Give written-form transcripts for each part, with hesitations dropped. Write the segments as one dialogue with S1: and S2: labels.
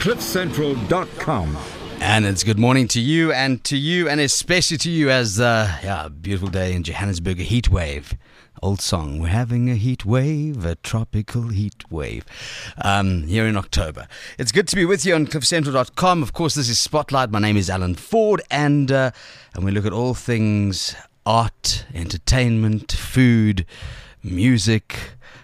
S1: CliffCentral.com.
S2: And it's good morning to you, and especially to you as a beautiful day in Johannesburg, a heat wave. Old song, we're having a heat wave, a tropical heat wave, here in October. It's good to be with you on CliffCentral.com. Of course, this is Spotlight. My name is Alan Ford, and we look at all things art, entertainment, food, music,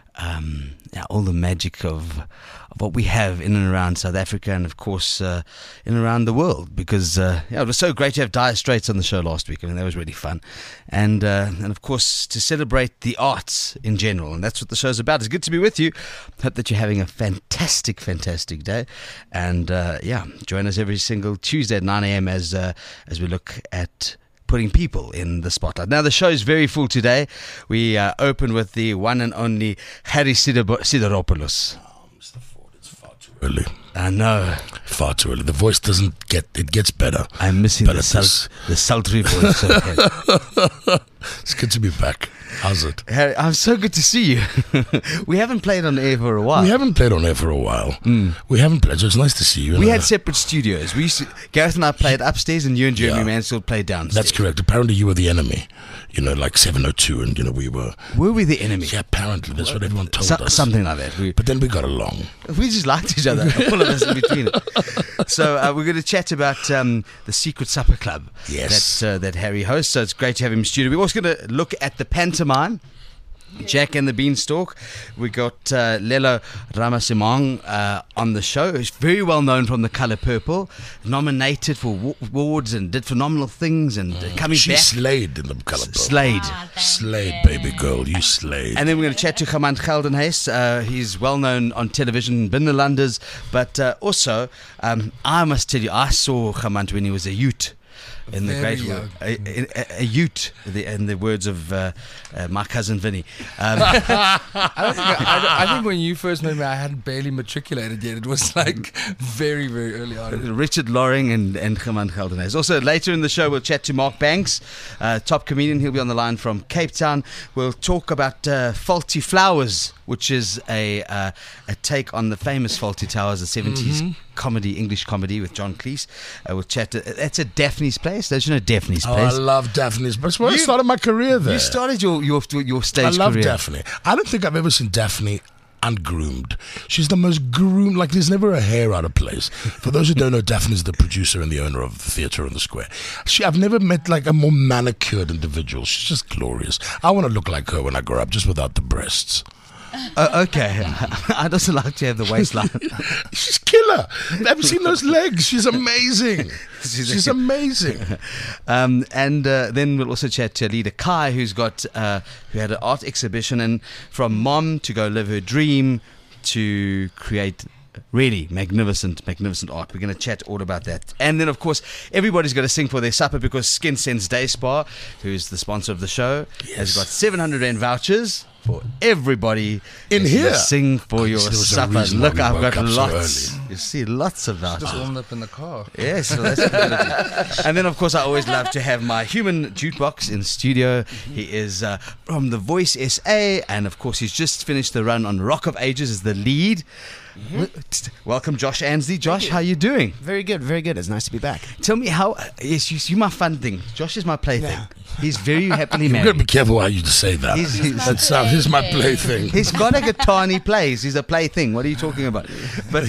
S2: all the magic of what we have in and around South Africa, and of course in and around the world, because it was so great to have Dire Straits on the show last week. I mean, that was really fun, and of course to celebrate the arts in general, and that's what the show's about. It's good to be with you. Hope that you're having a fantastic day, and join us every single Tuesday at 9 a.m. as we look at putting people in the spotlight. Now, the show is very full today. We open with the one and only Harry Sideropoulos.
S3: Oh, Mr. Ford, it's far too early.
S2: I know.
S3: Far too early. The voice doesn't get, it gets better.
S2: I'm missing the sultry voice.
S3: It's good to be back. How's it?
S2: Harry, I'm so good to see you. We haven't played on air for a while.
S3: We haven't played on air for a while. We haven't played, so it's nice to see you.
S2: We had separate studios. Gareth and I played upstairs, and you and Jeremy Mansfield played downstairs.
S3: That's correct. Apparently you were the enemy. Like 702, and we were...
S2: Were we the enemy?
S3: Yeah, apparently. That's what everyone told us.
S2: Something like that.
S3: But then we got along.
S2: We just liked each other, all of us in between it. So we're going to chat about the Secret Supper Club that Harry hosts. So it's great to have him in studio. We're also going to look at the pantomime, Jack and the Beanstalk. We got Lelo Ramasimang on the show, who's very well known from The Colour Purple, nominated for awards and did phenomenal things, and coming
S3: she
S2: back.
S3: She slayed in The Colour Purple. Slayed, baby girl, you slayed.
S2: And then we're going to chat to Germant Geldenhuys. He's well known on television, Binnelanders, but also, I must tell you, I saw Germant when he was a youth. In the great a ute, in the words of my cousin Vinny.
S4: I think when you first met me, I hadn't barely matriculated yet. It was like very, very early on.
S2: Richard Loring and Germant Geldenhuys. Also, later in the show, we'll chat to Mark Banks, top comedian. He'll be on the line from Cape Town. We'll talk about Fawlty Flowers, which is a take on the famous Fawlty Towers, the 70s English comedy with John Cleese. We'll chat. That's at Daphne's Place. Don't you know Daphne's Place?
S3: I love Daphne's. That's where I started my career there.
S2: You started your stage career.
S3: I love Daphne. I don't think I've ever seen Daphne ungroomed. She's the most groomed, like there's never a hair out of place. For those who don't know, Daphne's the producer and the owner of the theatre on the Square. I've never met like a more manicured individual. She's just glorious. I want to look like her when I grow up, just without the breasts.
S2: Okay. I'd also like to have the waistline.
S3: She's killer. Have you seen those legs? She's amazing. She's amazing.
S2: And then we'll also chat to Alida Kai, who had an art exhibition, and from mom to go live her dream to create really magnificent art. We're going to chat all about that. And then, of course, everybody's going to sing for their supper, because Skin Sense Day Spa, who's the sponsor of the show, has got 700 Rand vouchers for everybody
S3: in here.
S2: Sing for your supper. Look, I've got lots.
S3: So
S2: you see, lots of vouchers.
S4: Just warmed up in the car.
S2: Yes, so that's good. And then, of course, I always love to have my human jukebox in studio. He is from The Voice SA, and of course, he's just finished the run on Rock of Ages as the lead. Welcome, Josh Ansley. Josh, how are you doing?
S5: Very good. It's nice to be back.
S2: Tell me how. Yes, you're my fun thing. Josh is my plaything.
S5: Yeah.
S2: He's very happily married.
S3: You've got to be careful how you say that. He's my plaything.
S2: He's got a guitar and he plays. He's a plaything. What are you talking about? But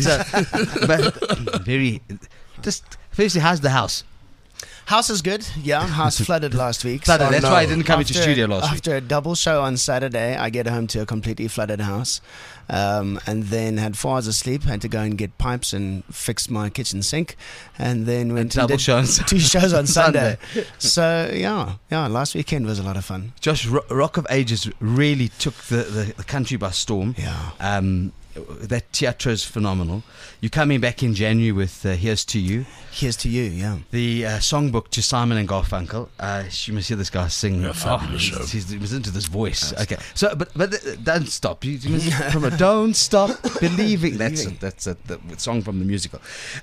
S2: very. Just firstly, how's the house?
S5: House is good. Yeah, house flooded last week.
S2: Flooded. That's why I didn't come into studio last week.
S5: After a double show on Saturday, I get home to a completely flooded house, and then had 4 hours of sleep. Had to go and get pipes and fix my kitchen sink, and then went and did 2 shows on Sunday. So yeah. Last weekend was a lot of fun.
S2: Josh, Rock of Ages really took the country by storm.
S5: Yeah.
S2: That theatre is phenomenal. You're coming back in January with Here's to You.
S5: Here's to You, yeah.
S2: The songbook to Simon and Garfunkel. You must hear this guy sing.
S3: A fabulous show.
S2: He was into this voice. Okay, so but don't stop. Don't stop believing. That's the song from the musical.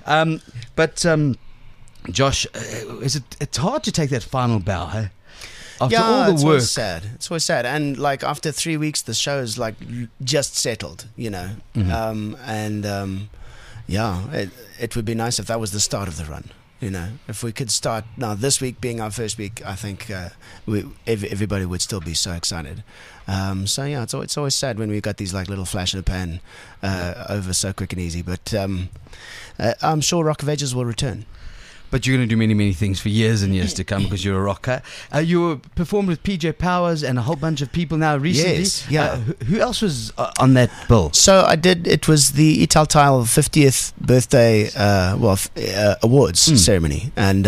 S2: Josh, it's hard to take that final bow, hey? After all the work.
S5: It's always sad. And like after 3 weeks, the show is like just settled, you know. it would be nice if that was the start of the run. You know, if we could start now, this week being our first week, I think everybody would still be so excited. So yeah, it's always sad when we've got these like little flash in the pan over so quick and easy. But I'm sure Rock of Ages will return.
S2: But you're going to do many, many things for years and years to come because you're a rocker. You performed with PJ Powers and a whole bunch of people now recently.
S5: Yes, yeah.
S2: Who else was on that bill?
S5: So I did. It was the Ital Tile 50th birthday awards ceremony, and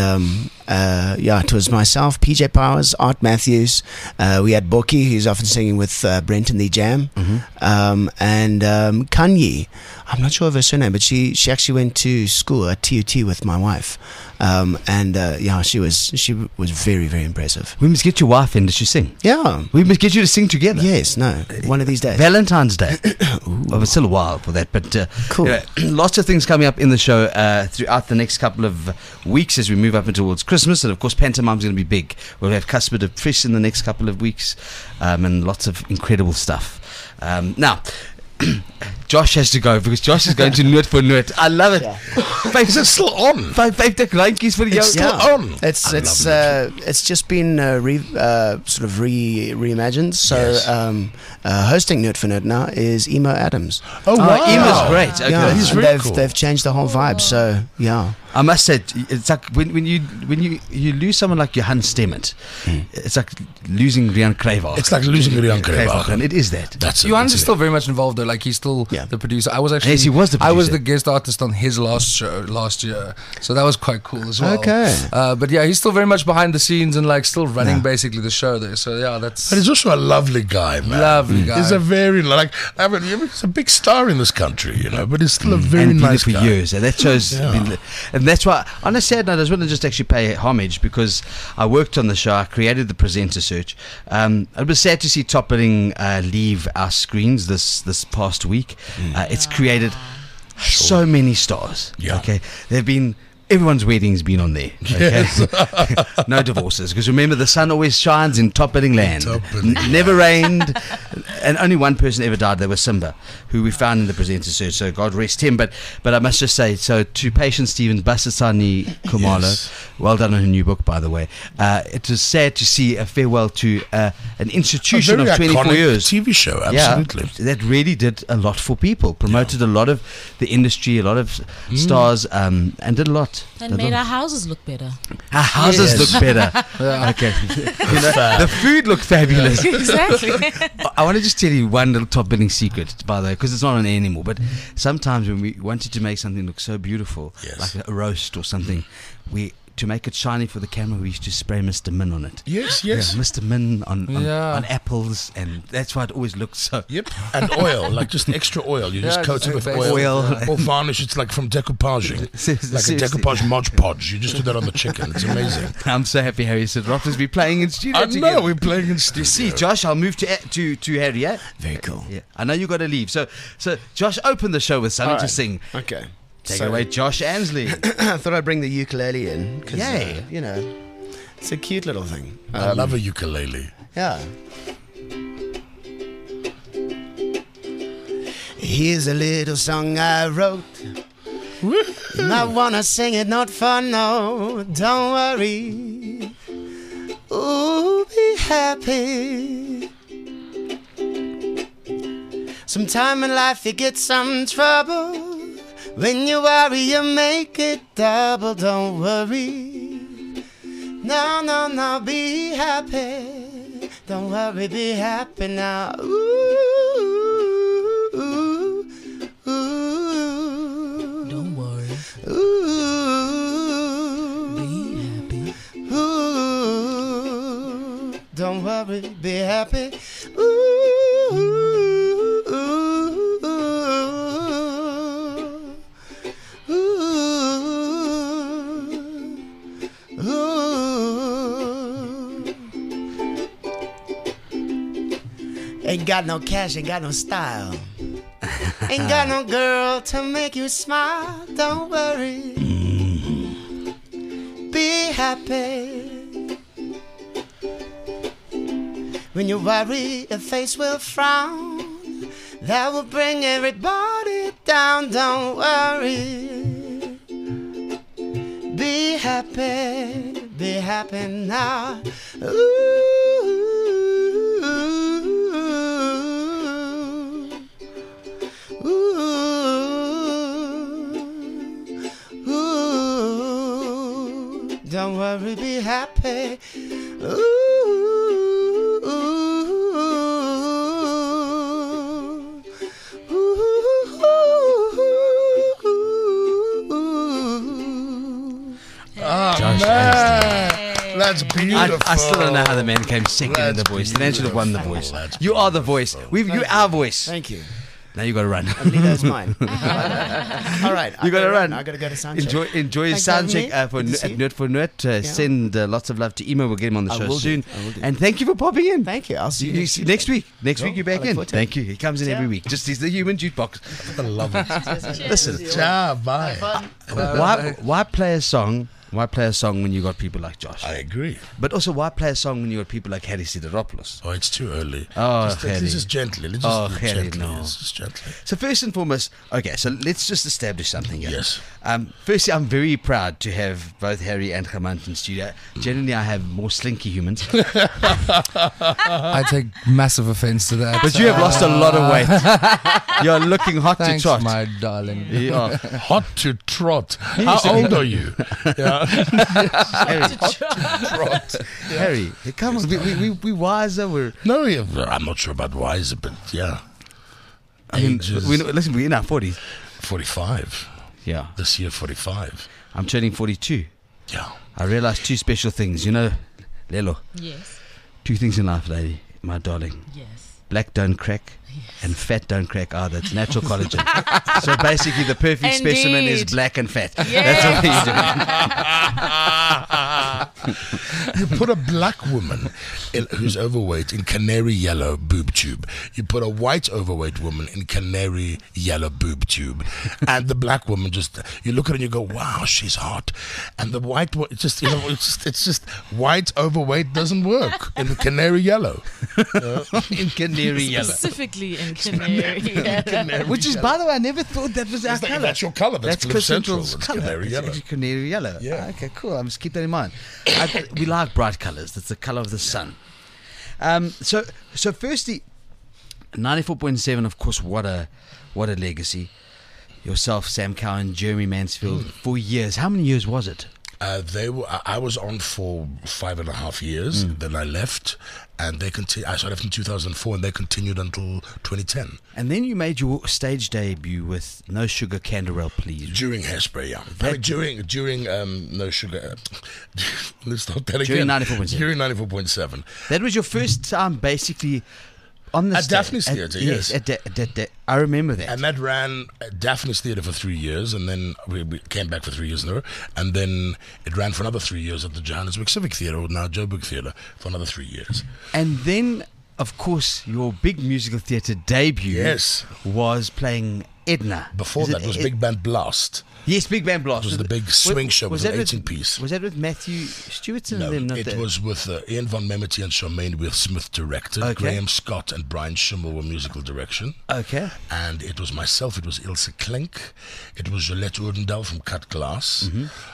S5: it was myself, PJ Powers, Art Matthews. We had Boki, who's often singing with Brent and the Jam, and Kanye. I'm not sure of her surname, but she actually went to school at TUT with my wife. She was very, very impressive.
S2: We must get your wife in. Does she sing?
S5: Yeah.
S2: We must get you to sing together.
S5: Yes, one of these days.
S2: Valentine's Day. Well, it's still a while for that, but
S5: cool.
S2: Lots of things coming up in the show throughout the next couple of weeks as we move up towards Christmas, and of course Pantomime's going to be big. We'll have Cuthbert of Fish in the next couple of weeks, and lots of incredible stuff. Now, Josh has to go because Josh is going to Noot for Noot. I love it.
S3: Yeah. Is it still on?
S2: Vyf kleintjies vir jou.
S3: It's still on.
S5: It's just been reimagined. So hosting Noot for Noot now is Emo Adams.
S3: Oh wow,
S2: Emo's great. Okay.
S5: Yeah,
S3: he's really cool.
S5: They've changed the whole vibe. So yeah.
S2: I must say, it's like when you lose someone like Johan Stemmert, it's like losing Rian Kreyvaag.
S3: It's like losing Rian Kreyvaag,
S2: and it is that.
S3: That's
S4: Johan is still very much involved though. Like he's still the producer. I was actually
S2: he was the producer.
S4: I was the guest artist on his last show last year, so that was quite cool as well.
S5: Okay.
S4: But yeah, he's still very much behind the scenes and like still running basically the show there. So yeah, that's.
S3: But he's also a lovely guy, man.
S4: Lovely guy.
S3: He's a very he's a big star in this country, you know. But he's still a very
S2: and
S3: nice
S2: for
S3: guy.
S2: years, and that shows. And that's why, on a sad note, I just want to just actually pay homage because I worked on the show. I created the presenter search. It was sad to see Top Billing leave our screens this past week. It's created so many stars.
S3: Yeah.
S2: Okay, everyone's wedding's been on there. Okay? Yes. No divorces, because remember, the sun always shines in Top Billing land. Never rained, and only one person ever died. That was Simba, who we found in the presenter search. So God rest him. But I must just say, so to Patience Stevens, Basasani Kumalo, well done on her new book, by the way. It was sad to see a farewell to an institution of 24 years.
S3: TV show, absolutely.
S2: Yeah, that really did a lot for people. Promoted a lot of the industry, a lot of stars, and did a lot.
S1: And made our houses look better.
S2: Our houses look better. Okay. The food looked fabulous.
S1: Exactly.
S2: I want to just tell you one little Top Billing secret, by the way, because it's not on air anymore. But sometimes when we wanted to make something look so beautiful, like a roast or something, to make it shiny for the camera, we used to spray Mr. Min on it.
S3: Yes.
S2: Yeah, Mr. Min on apples, and that's why it always looks so.
S3: Yep, and oil, like just extra oil. You just coat it with oil. Or varnish. It's like from decoupaging, like a decoupage Mod Podge. You just do that on the chicken. It's amazing.
S2: I'm so happy Harry said Rotters be playing in studio
S3: I
S2: together.
S3: know, we're playing in studio.
S2: You see, Josh, I'll move to Harry, yeah?
S5: Very cool.
S2: Yeah. I know you got to leave. So Josh, open the show with something to sing.
S5: Okay.
S2: Take it away, Josh Ansley.
S5: I thought I'd bring the ukulele in because, it's a cute little thing.
S3: I love a ukulele.
S5: Yeah. Here's a little song I wrote. And I wanna sing it, not for no. Don't worry. Ooh, be happy. Sometime in life you get some trouble. When you worry, you make it double. Don't worry. No, be happy. Don't worry, be happy now. Ooh, ooh, ooh.
S1: Don't worry.
S5: Ooh,
S1: be happy.
S5: Ooh, don't worry, be happy. Ooh. Ain't got no cash, ain't got no style. Ain't got no girl to make you smile. Don't worry. Be happy. When you worry, your face will frown. That will bring everybody down, don't worry. Be happy now. Don't worry, be happy.
S3: That's beautiful.
S2: I still don't know how the man came second in The Voice. The man should have won The Voice. You are The Voice. You're our voice.
S5: Thank you.
S2: Now you got to run.
S5: And Lito's mine. All right.
S2: You got to run.
S5: I got to go to sound check.
S2: Enjoy your sound check at Nerd for Nerd. Send lots of love to Emo. We'll get him on the show soon.
S5: I will do.
S2: And thank you for popping in.
S5: Thank you. I'll see you
S2: next week. Next week you're back
S5: I look
S2: in.
S5: forward to it.
S2: Thank you. He comes in every week. Just he's the human jukebox.
S3: I love it.
S2: Listen,
S3: Ciao, bye.
S2: why play a song? Why play a song when you got people like Josh?
S3: I agree.
S2: But also, why play a song when you got people like Harry Sideropoulos?
S3: Oh, it's too early.
S2: Oh,
S3: let's just gently. Let's just
S2: Harry,
S3: gently.
S2: no.
S3: Just gently.
S2: So first and foremost, okay, so let's just establish something here.
S3: Yes.
S2: Firstly, I'm very proud to have both Harry and Gamant in studio. Generally, I have more slinky humans.
S4: I take massive offense to that.
S2: But you have lost a lot of weight. You're looking hot
S4: Thanks,
S2: to trot.
S4: my darling.
S2: You are.
S3: Hot to trot. How old are you? Yeah.
S2: Harry, come on. We wiser.
S3: No, I'm not sure about wiser, but yeah.
S2: I mean,
S3: Ages.
S2: listen, we're in our 40s.
S3: 45.
S2: Yeah.
S3: This year, 45.
S2: I'm turning 42.
S3: Yeah.
S2: I realized two special things. You know, Lelo,
S1: Yes.
S2: two things in life, lady, my darling.
S1: Yes.
S2: Black don't crack. And fat don't crack either. It's natural collagen. So basically, the perfect specimen is
S1: Indeed.
S2: black and fat.
S1: Yes.
S2: That's what you do.
S3: You put a black woman who's overweight in canary yellow boob tube. You put a white overweight woman in canary yellow boob tube. And the black woman you look at her and you go, wow, she's hot. And the white one, it's just white overweight doesn't work in the canary yellow.
S2: In canary yellow.
S1: Specifically in Canary. Yeah.
S2: Which is, by the way, I never thought that was our color.
S3: That's your color. That's Cliff
S2: Cliff
S3: Central.
S2: Central's
S3: It's
S2: color.
S3: canary yellow.
S2: It's canary yellow.
S3: Yeah.
S2: Okay, cool. I must keep that in mind. We like bright colors. That's the color of the sun. So firstly, 94.7, of course, what a legacy. Yourself, Sam Cowan, Jeremy Mansfield, for years. How many years was it?
S3: I was on for 5.5 years. Then I left, and they continued. I left in 2004, and they continued until 2010.
S2: And then you made your stage debut with No Sugar Canderel, Please.
S3: During Hairspray, yeah. During No Sugar. Let's start that
S2: During
S3: again.
S2: 94.7.
S3: During 94.7.
S2: That was your first time, basically, on the
S3: At
S2: stage.
S3: Daphne's Theatre, yes.
S2: I remember that.
S3: And that ran at Daphne's Theatre for 3 years, and then we came back for 3 years in a row, and then it ran for another 3 years at the Johannesburg Civic Theatre, or now Joburg Theatre, for another 3 years.
S2: And then, of course, your big musical theatre debut was playing Edna.
S3: Before that was Big Band Blast.
S2: Yes, Big Band Blast.
S3: It was the big swing show with an 18-piece.
S2: Was that with Matthew Stewartson?
S3: No,
S2: and them?
S3: it was with Ian Von Memety and Charmaine Will Smith directed.
S2: Okay.
S3: Graham Scott and Brian Schimmel were musical direction.
S2: Okay.
S3: And it was myself, it was Ilse Klink, it was Jolette Oudendal from Cut Glass,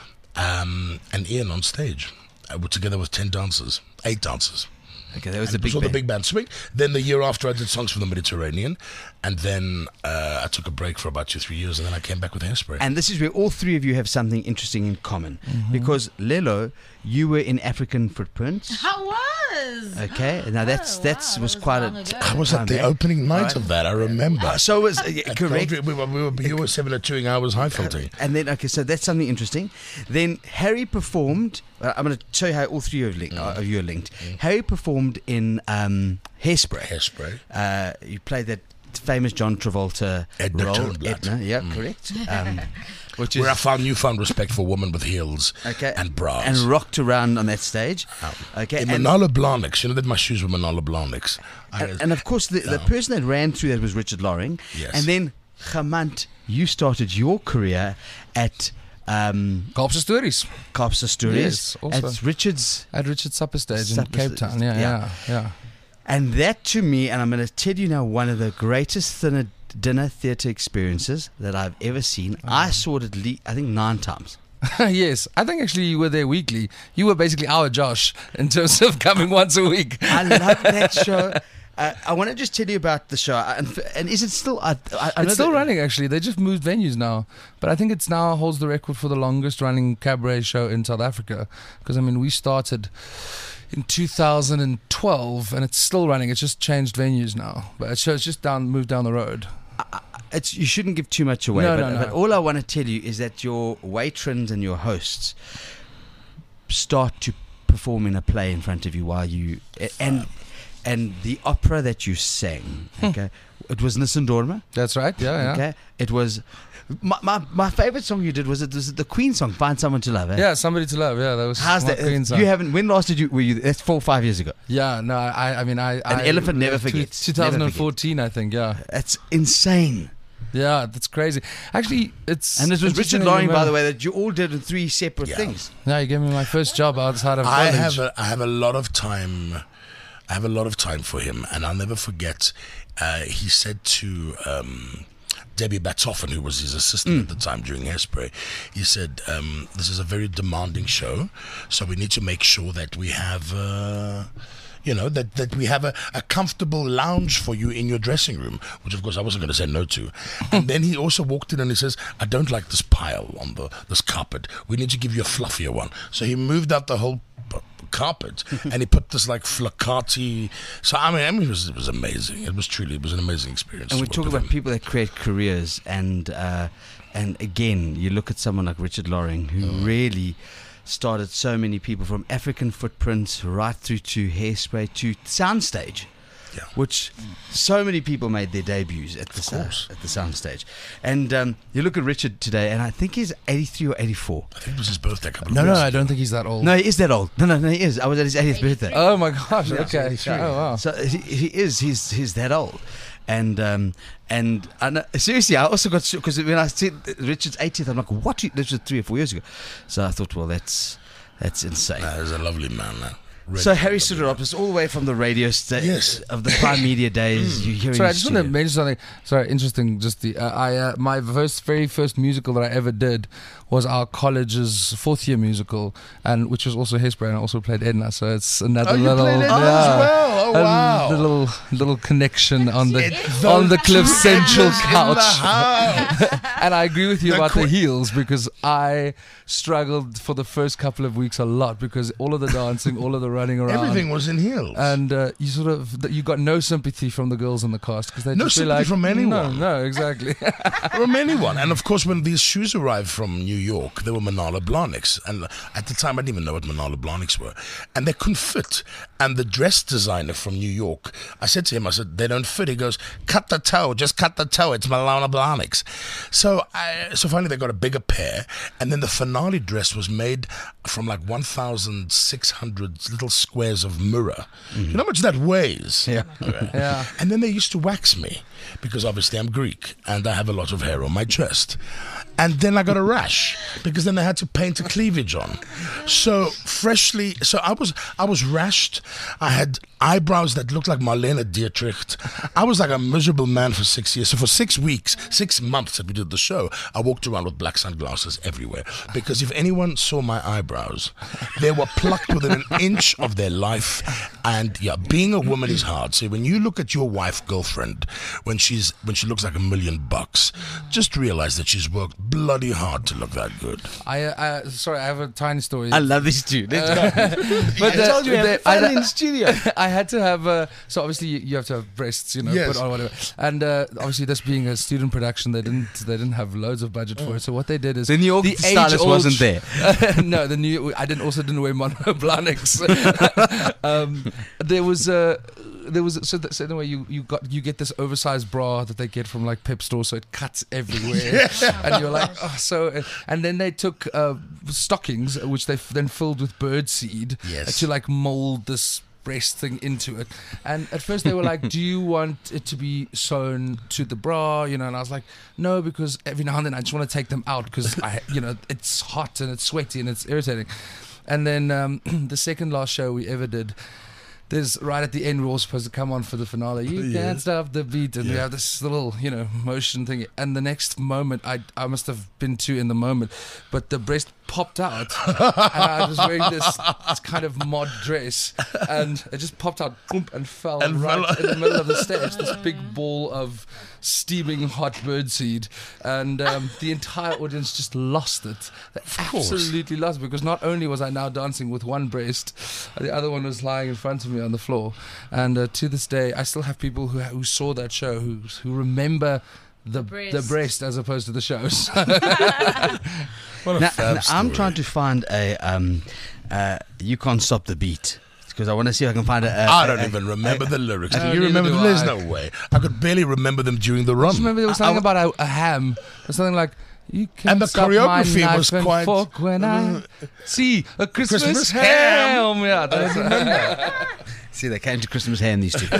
S3: and Ian on stage. Together with 8 dancers.
S2: Okay, that was
S3: And
S2: the
S3: it was
S2: big
S3: all
S2: band.
S3: the big band swing. Then the year after, I did Songs from the Mediterranean, and then I took a break for about 2-3 years, and then I came back with Hairspray.
S2: And this is where all three of you have something interesting in common. Because, Lelo, you were in African Footprints.
S1: I was.
S2: Okay, now that was quite
S1: long
S2: a...
S1: ago.
S3: I was at the opening night of that, I remember.
S2: So was
S3: At
S2: correct.
S3: Coventry, you were 702ing, I was Highfelting.
S2: And then, okay, so that's something interesting. Then Harry performed. I'm going to show you how all three of you are linked. Harry performed in Hairspray. You played that famous John Travolta
S3: Edna
S2: role.
S3: Turnblad.
S2: Edna, yeah, correct. Which
S3: Where I
S2: is
S3: found newfound respect for women with heels and bras.
S2: and rocked around on that stage. Okay,
S3: In
S2: and,
S3: Manala Blahniks, you know that my shoes were Manala Blahniks.
S2: and of course the person that ran through that was Richard Loring.
S3: Yes.
S2: And then Gamant, you started your career at
S4: Kaapse Stories
S2: Kaapse Stories.
S4: Yes, also.
S2: At Richard's.
S4: at Richard Supper Stage in
S2: Supper
S4: Cape Town.
S2: Stage,
S4: Yeah.
S2: And that to me, and I'm going to tell you now, one of the greatest dinner theatre experiences that I've ever seen. I saw it I think 9 times.
S4: Yes, I think actually you were there weekly. You were basically our Josh in terms of coming once a week.
S2: I love that show. I want to just tell you about the show. And is it still...
S4: It's still running, actually. They just moved venues now. But I think it's now holds the record for the longest running cabaret show in South Africa. Because, I mean, we started in 2012 and it's still running. It's just changed venues now. But it's just moved down the road.
S2: You shouldn't give too much away.
S4: No.
S2: But all I want to tell you is that your waitresses and your hosts start to perform in a play in front of you while you... And the opera that you sang, okay, it was Nisindorma.
S4: That's right, yeah.
S2: Okay, it was my favorite song you did was the Queen song, "Find Someone to Love." Eh?
S4: Yeah, Somebody to Love. Yeah, that was
S2: how's that?
S4: Queen song.
S2: You haven't. When last were you? That's 4 or 5 years ago.
S4: Yeah, no, I mean, an
S2: elephant never forgets.
S4: 2014, I think. Yeah,
S2: that's insane.
S4: Yeah, that's crazy. Actually, it's...
S2: And this was Richard Loring, by the way, that you all did in 3 separate things.
S4: Yeah, you gave me my first job outside of college.
S3: I have a lot of time... I have a lot of time for him, and I'll never forget. He said to Debbie Batsoffen, who was his assistant at the time during Hairspray, he said, "This is a very demanding show, so we need to make sure that we have, that we have a comfortable lounge for you in your dressing room," which of course I wasn't going to say no to. And then he also walked in and he says, "I don't like this pile on this carpet. We need to give you a fluffier one." So he moved out the whole carpet and he put this like flocati. So I mean it was amazing. It was an amazing experience.
S2: And we talk about people that create careers, and again you look at someone like Richard Loring, who really started so many people, from African Footprints right through to Hairspray to Soundstage.
S3: Yeah.
S2: Which so many people made their debuts at the Soundstage. And you look at Richard today, and I think he's 83 or 84.
S3: I think it was his birthday a couple of
S4: No,
S3: years
S4: I
S3: ago.
S4: don't think he's that old.
S2: No, he is that old. No, he is. I was at his 80th birthday.
S4: Oh my gosh!
S2: Yeah,
S4: Okay.
S2: so
S4: Oh wow.
S2: So he is. He's that old. And seriously, I also got, because when I said Richard's 80th, I'm like, what? This was 3 or 4 years ago. So I thought, well, that's insane.
S3: He's a lovely man, man.
S2: So Harry Soteropoulos, all the way from the radio of the Prime Media days. You hear.
S4: Sorry, I just want to mention something. Sorry, interesting. Just my very first musical that I ever did was our college's 4th year musical, and which was also Hairspray, and I also played Edna. So it's another little,
S3: as well. Oh wow!
S4: little connection on the Cliff Central couch. And I agree with you about the heels, because I struggled for the first couple of weeks a lot, because all of the dancing, all of the running around,
S3: everything was in heels,
S4: and you got no sympathy from the girls in the cast, because they
S3: no
S4: just
S3: sympathy
S4: like,
S3: from anyone.
S4: No, exactly.
S3: From anyone. And of course, when these shoes arrived from New York, they were Manala Blahniks, and at the time I didn't even know what Manala Blahniks were, and they couldn't fit. And the dress designer from New York, I said to him, they don't fit. He goes, cut the toe, just cut the toe. It's Manala Blahniks. So finally they got a bigger pair, and then the finale dress was made from like 1,600 little squares of mirror. You know how much that weighs?
S2: Yeah.
S4: Yeah.
S3: And then they used to wax me, because obviously I'm Greek and I have a lot of hair on my chest. And then I got a rash, because then they had to paint a cleavage on. So I was rashed. I had eyebrows that looked like Marlene Dietrich. I was like a miserable man for 6 years. So for 6 months that we did the show, I walked around with black sunglasses everywhere, because if anyone saw my eyebrows, they were plucked within an inch of their life. And yeah, being a woman is hard. So when you look at your wife, girlfriend, when she looks like $1 million, just realize that she's worked bloody hard to look that good.
S4: Sorry, I have a tiny story.
S2: I love this too. Let's go.
S4: But
S2: I told you we had fun in the studio.
S4: I had to have so obviously you have to have breasts,
S3: Yes.
S4: put on whatever. And obviously, this being a student production, they didn't have loads of budget for it. So what they did is
S2: The New York stylist wasn't there.
S4: No, I didn't wear Manala Blahniks. There was anyway, you get this oversized bra that they get from like Pep store, so it cuts everywhere, and you're like, and then they took stockings, which they then filled with bird seed, to like mold this breast thing into it. And at first they were like, do you want it to be sewn to the bra, and I was like, no, because every now and then I just want to take them out, because it's hot and it's sweaty and it's irritating. And then the second last show we ever did, there's right at the end we're all supposed to come on for the finale. You can't stop the beat, and we have this little motion thing. And the next moment, I must have been too in the moment, but the breast popped out, and I was wearing this kind of mod dress, and it just popped out and fell right in the middle of the stage. This big ball of steaming hot birdseed, and the entire audience just lost it. They absolutely lost it, because not only was I now dancing with one breast, the other one was lying in front of me on the floor. And to this day, I still have people who saw that show who remember the breast as opposed to the shows.
S3: What a fab story.
S2: I'm trying to find a You Can't Stop the Beat, because I want to see if I can find
S3: I don't even remember the lyrics. Do you remember them? There's no way. I could barely remember them during the run.
S4: I just remember there was something about a ham, or something like, you can't
S3: and the
S4: stop
S3: choreography
S4: my
S3: was
S4: knife and
S3: quite
S4: fork when I see a Christmas ham. Yeah, that's
S2: See, they came to Christmas ham, these two.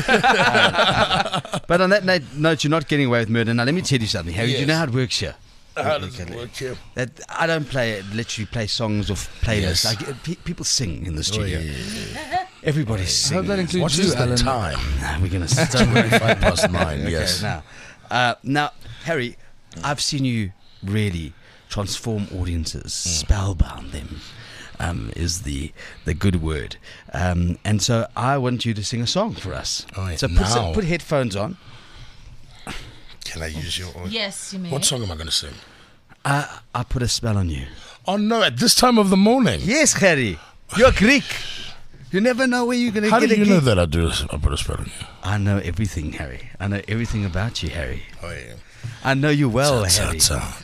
S2: But on that note, you're not getting away with murder. Now, let me tell you something, Harry. Do you know how it works here?
S3: How does it work here?
S2: That I don't literally play songs off playlists. People sing in the studio. Everybody's singing.
S4: I hope that includes
S3: What
S4: you,
S3: is the
S4: Alan.
S3: time?
S2: We're going to start.
S3: 25:09, yes.
S2: Okay, now, Harry, I've seen you really transform audiences, spellbound them. Is the good word, and so I want you to sing a song for us. So put headphones on.
S3: Can I use your?
S1: Yes, you may.
S3: What song am I going to sing?
S2: I Put a Spell on You.
S3: Oh no! At this time of the morning.
S2: Yes, Harry, you're Greek. You never know where you're going to get.
S3: How do you
S2: gig.
S3: know that I put a spell on you?
S2: I know everything, Harry. I know everything about you, Harry.
S3: Oh yeah.
S2: I know you well, Harry.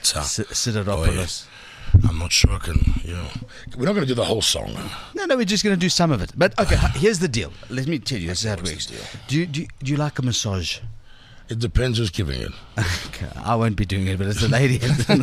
S3: Oh,
S2: Sideropoulos.
S3: yeah. I'm not sure I can, We're not going to do the whole song.
S2: No, we're just going to do some of it. But, okay, here's the deal. Let me tell you, this is how it works. Do you like a massage?
S3: It depends who's giving it.
S2: Okay, I won't be doing it, but it's a lady.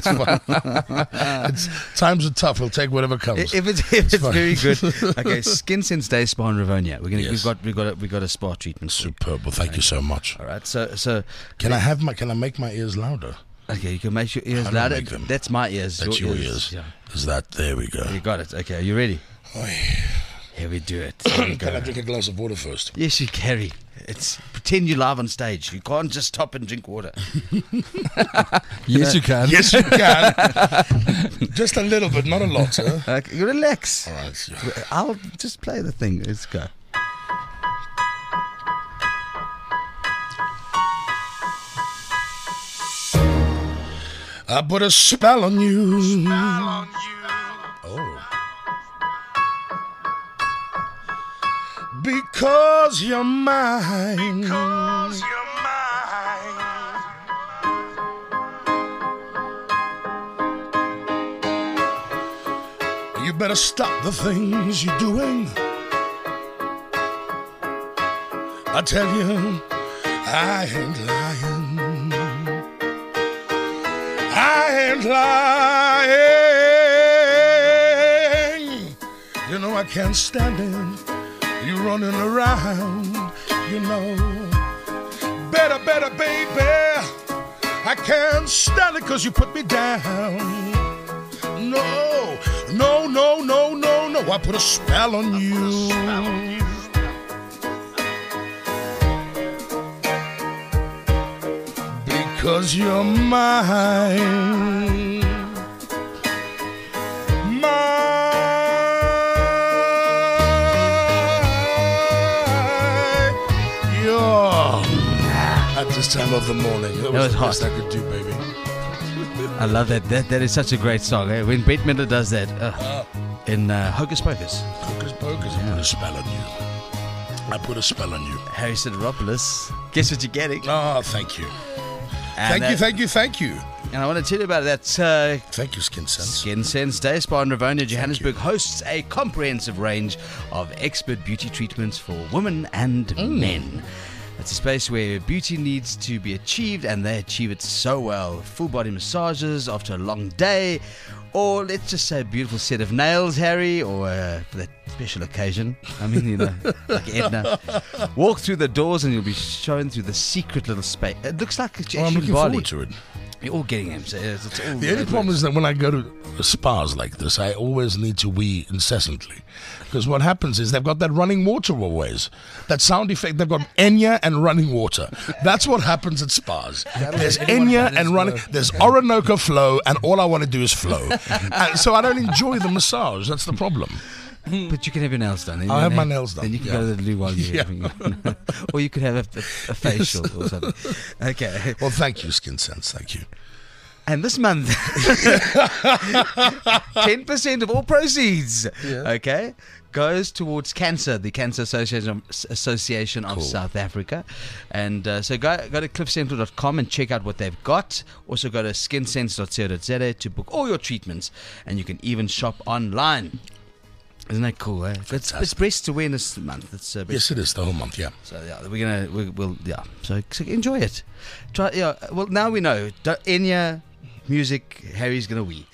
S3: Times are tough. We'll take whatever comes.
S2: If it's very good. Okay, Skin Sense Day Spa in Rivonia. We've got a spa treatment.
S3: Superb. Well, thank you so much.
S2: All right. So
S3: can I make my ears louder?
S2: Okay, you can make your ears louder. That's my ears.
S3: That's your ears.
S2: Yeah.
S3: Is that? There we go.
S2: You got it. Okay, are you ready?
S3: Oh,
S2: Here we do it. Here we go.
S3: Can I drink a glass of water first?
S2: Yes, you can. Pretend you're live on stage. You can't just stop and drink water.
S4: Yes, you can.
S3: Yes, you can. Just a little bit, not a lot, huh?
S2: Relax.
S3: All right.
S2: I'll just play the thing. Let's go.
S3: I put a spell on you. Oh. Because you're mine. You better stop the things you're doing. I tell you, I ain't lying. I ain't lying. You know I can't stand it. You running around, Better, baby. I can't stand it 'cause you put me down. No. I put a spell on you. Because you're mine. At this time of the morning. That was the best I could do, baby.
S2: I love that. That is such a great song. Eh? When Bette Midler does that in Hocus Pocus.
S3: Hocus Pocus, I put a spell on you. I put a spell on you.
S2: Harry Sideropoulos. Guess what you're getting?
S3: Oh, thank you. Thank you.
S2: And I want to tell you about that.
S3: Thank you, Skin Sense.
S2: Skin Sense Day Spa in Rivonia, Johannesburg hosts a comprehensive range of expert beauty treatments for women and men. It's a space where beauty needs to be achieved, and they achieve it so well. Full body massages after a long day, or let's just say a beautiful set of nails, Harry, or for that special occasion. I mean, like Edna. Walk through the doors and you'll be shown through the secret little space. It looks like it's
S3: I'm looking
S2: Bali.
S3: forward to it.
S2: You're all getting him. So it's all
S3: The only problem is that when I go to spas like this, I always need to wee incessantly. Because what happens is they've got that running water always. That sound effect, they've got Enya and running water. That's what happens at spas. There's Enya and running, there's Orinoco flow, and all I want to do is flow. And so I don't enjoy the massage. That's the problem.
S2: But you can have your nails done.
S3: I'll have my nails done.
S2: Then you can go to the loo while you're having or you could have a facial or something. Okay.
S3: Well, thank you, Skin Sense. Thank you.
S2: And this month, 10% of all proceeds, okay, goes towards cancer, the Cancer Association of South Africa. And so go to cliffcentral.com and check out what they've got. Also go to skinsense.co.za to book all your treatments. And you can even shop online. Isn't that cool? Eh? It's Breast Awareness Month. It's
S3: yes, it is the whole month. Yeah.
S2: So we'll So enjoy it. Try. Yeah. Well, now we know. Enya, music. Harry's gonna wee.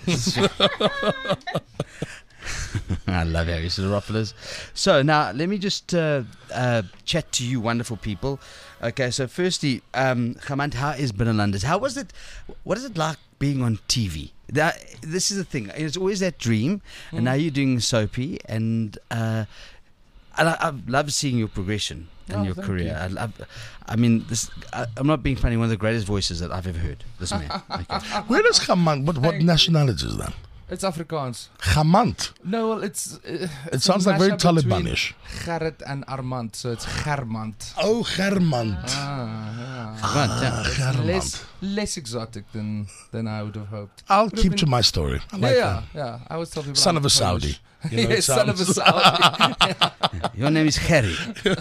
S2: I love Harry Sideropoulos. So now let me just chat to you, wonderful people. Okay. So firstly, Gemant, how is Binnelanders? How was it? What is it like being on TV? This is the thing. It's always that dream, and now you're doing Soapy, and I love seeing your progression in your career. I'm not being funny. One of the greatest voices that I've ever heard. This man. Okay.
S3: Where does Gemant? What nationality is that?
S4: It's Afrikaans.
S3: Gemant.
S4: No, well, it
S3: sounds like very Talibanish.
S4: Gerrit and Armand, so it's Germant.
S3: Oh, Germant.
S4: Germant. Less exotic than I would have hoped.
S3: I'll keep to my story.
S4: Yeah. I always tell people
S3: son of a Saudi.
S4: Yes, son of a Saudi.
S2: Your name is Harry.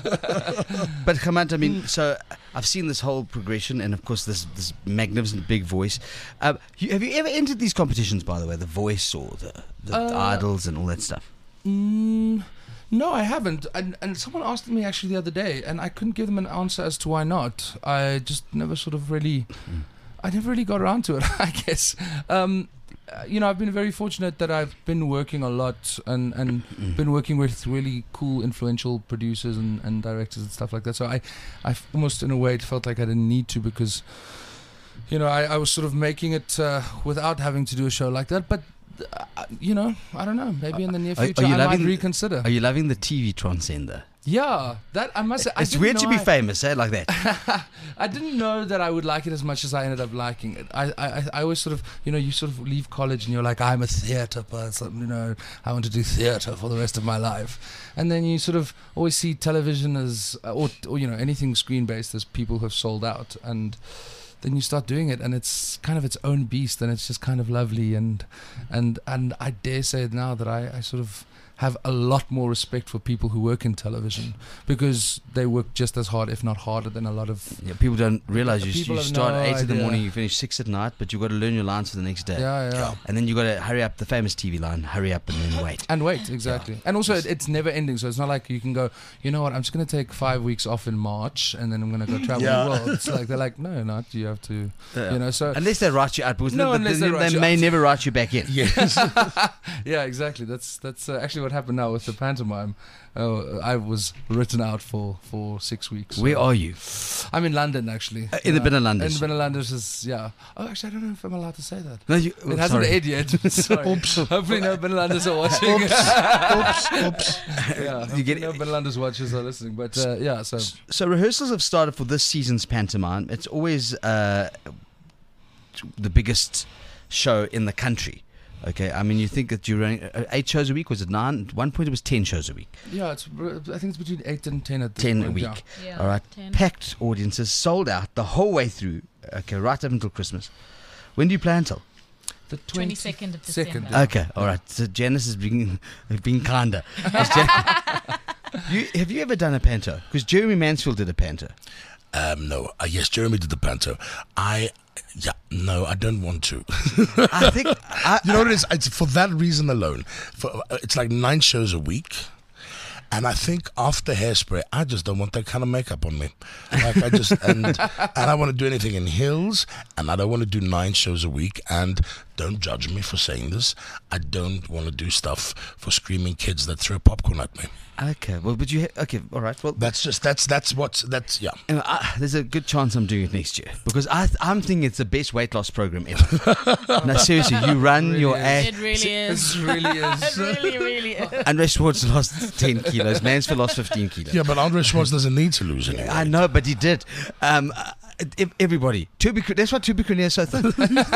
S2: But Gemant, I mean, so I've seen this whole progression, and of course this magnificent big voice. Have you ever entered these competitions, by the way, the Voice or the Idols and all that stuff?
S4: No, I haven't. And someone asked me actually the other day, and I couldn't give them an answer as to why not. I just never sort of really, I never really got around to it, I guess. I've been very fortunate that I've been working a lot and been working with really cool, influential producers and directors and stuff like that. So I almost, in a way, felt like I didn't need to because, I was sort of making it without having to do a show like that. But, I don't know. Maybe in the near future I might reconsider.
S2: Are you loving the TV transcender?
S4: Yeah, that I must say.
S2: It's weird to be famous, like that.
S4: I didn't know that I would like it as much as I ended up liking it. I always sort of, you sort of leave college and you're like, I'm a theatre person, I want to do theatre for the rest of my life. And then you sort of always see television as, or anything screen-based as people who have sold out. And then you start doing it and it's kind of its own beast and it's just kind of lovely. And I dare say now that I sort of have a lot more respect for people who work in television because they work just as hard, if not harder, than a lot of...
S2: Yeah, people don't realize you start at 8 in the morning, you finish 6 at night, but you've got to learn your lines for the next day.
S4: Yeah.
S2: And then you've got to hurry up, the famous TV line, hurry up and then wait.
S4: And wait, exactly. Yeah. And also, it's never ending, so it's not like you can go, you know what, I'm just going to take 5 weeks off in March and then I'm going to go travel the world. It's like, they're like, no, not, you have to, so...
S2: Unless they write you out, because they may never write you back in.
S3: Yes.
S4: Yeah, exactly. That's actually what happened now with the pantomime. I was written out for 6 weeks.
S2: Where are you?
S4: I'm in London, actually.
S2: In the Binnelanders.
S4: In the Binnelanders is, yeah. Oh, actually, I don't know if I'm allowed to say that.
S2: No,
S4: it hasn't aired yet. Sorry.
S3: Oops.
S4: Hopefully no Binnelanders are watching.
S3: Oops.
S4: Yeah, no Binnelanders watchers are listening. But, yeah, so...
S2: So rehearsals have started for this season's pantomime. It's always the biggest show in the country. Okay, I mean, you think that you're running 8 shows a week? Was it 9? At one point, it was 10 shows a week.
S4: Yeah, I think it's between 8 and 10 at this
S2: 10
S4: point,
S2: a week.
S1: Yeah.
S2: All right,
S1: 10.
S2: Packed audiences, sold out the whole way through. Okay, right up until Christmas. When do you play until?
S1: The 22nd of December.
S2: Okay, all right. So Janice has been kinder. Have you ever done a panto? Because Jeremy Mansfield did a panto.
S3: No. Yes, Jeremy did the panto. No, I don't want to.
S2: I think
S3: you know what it is? It's for that reason alone. It's like 9 shows a week. And I think after Hairspray, I just don't want that kind of makeup on me. Like and I want to do anything in heels, and I don't want to do 9 shows a week. And don't judge me for saying this. I don't want to do stuff for screaming kids that throw popcorn at me.
S2: Okay, well, but okay, all right. Well,
S3: that's yeah.
S2: There's a good chance I'm doing it next year because I'm thinking it's the best weight loss program ever. No, seriously, you run your ass.
S1: It really is.
S4: It really is.
S1: It really is.
S2: Andre Schwartz lost 10 kilos. Mansfield lost 15 kilos.
S3: Yeah, but Andre Schwartz doesn't need to lose any weight.
S2: I know, but he did. Everybody. That's why Tubi Cornea is so thin.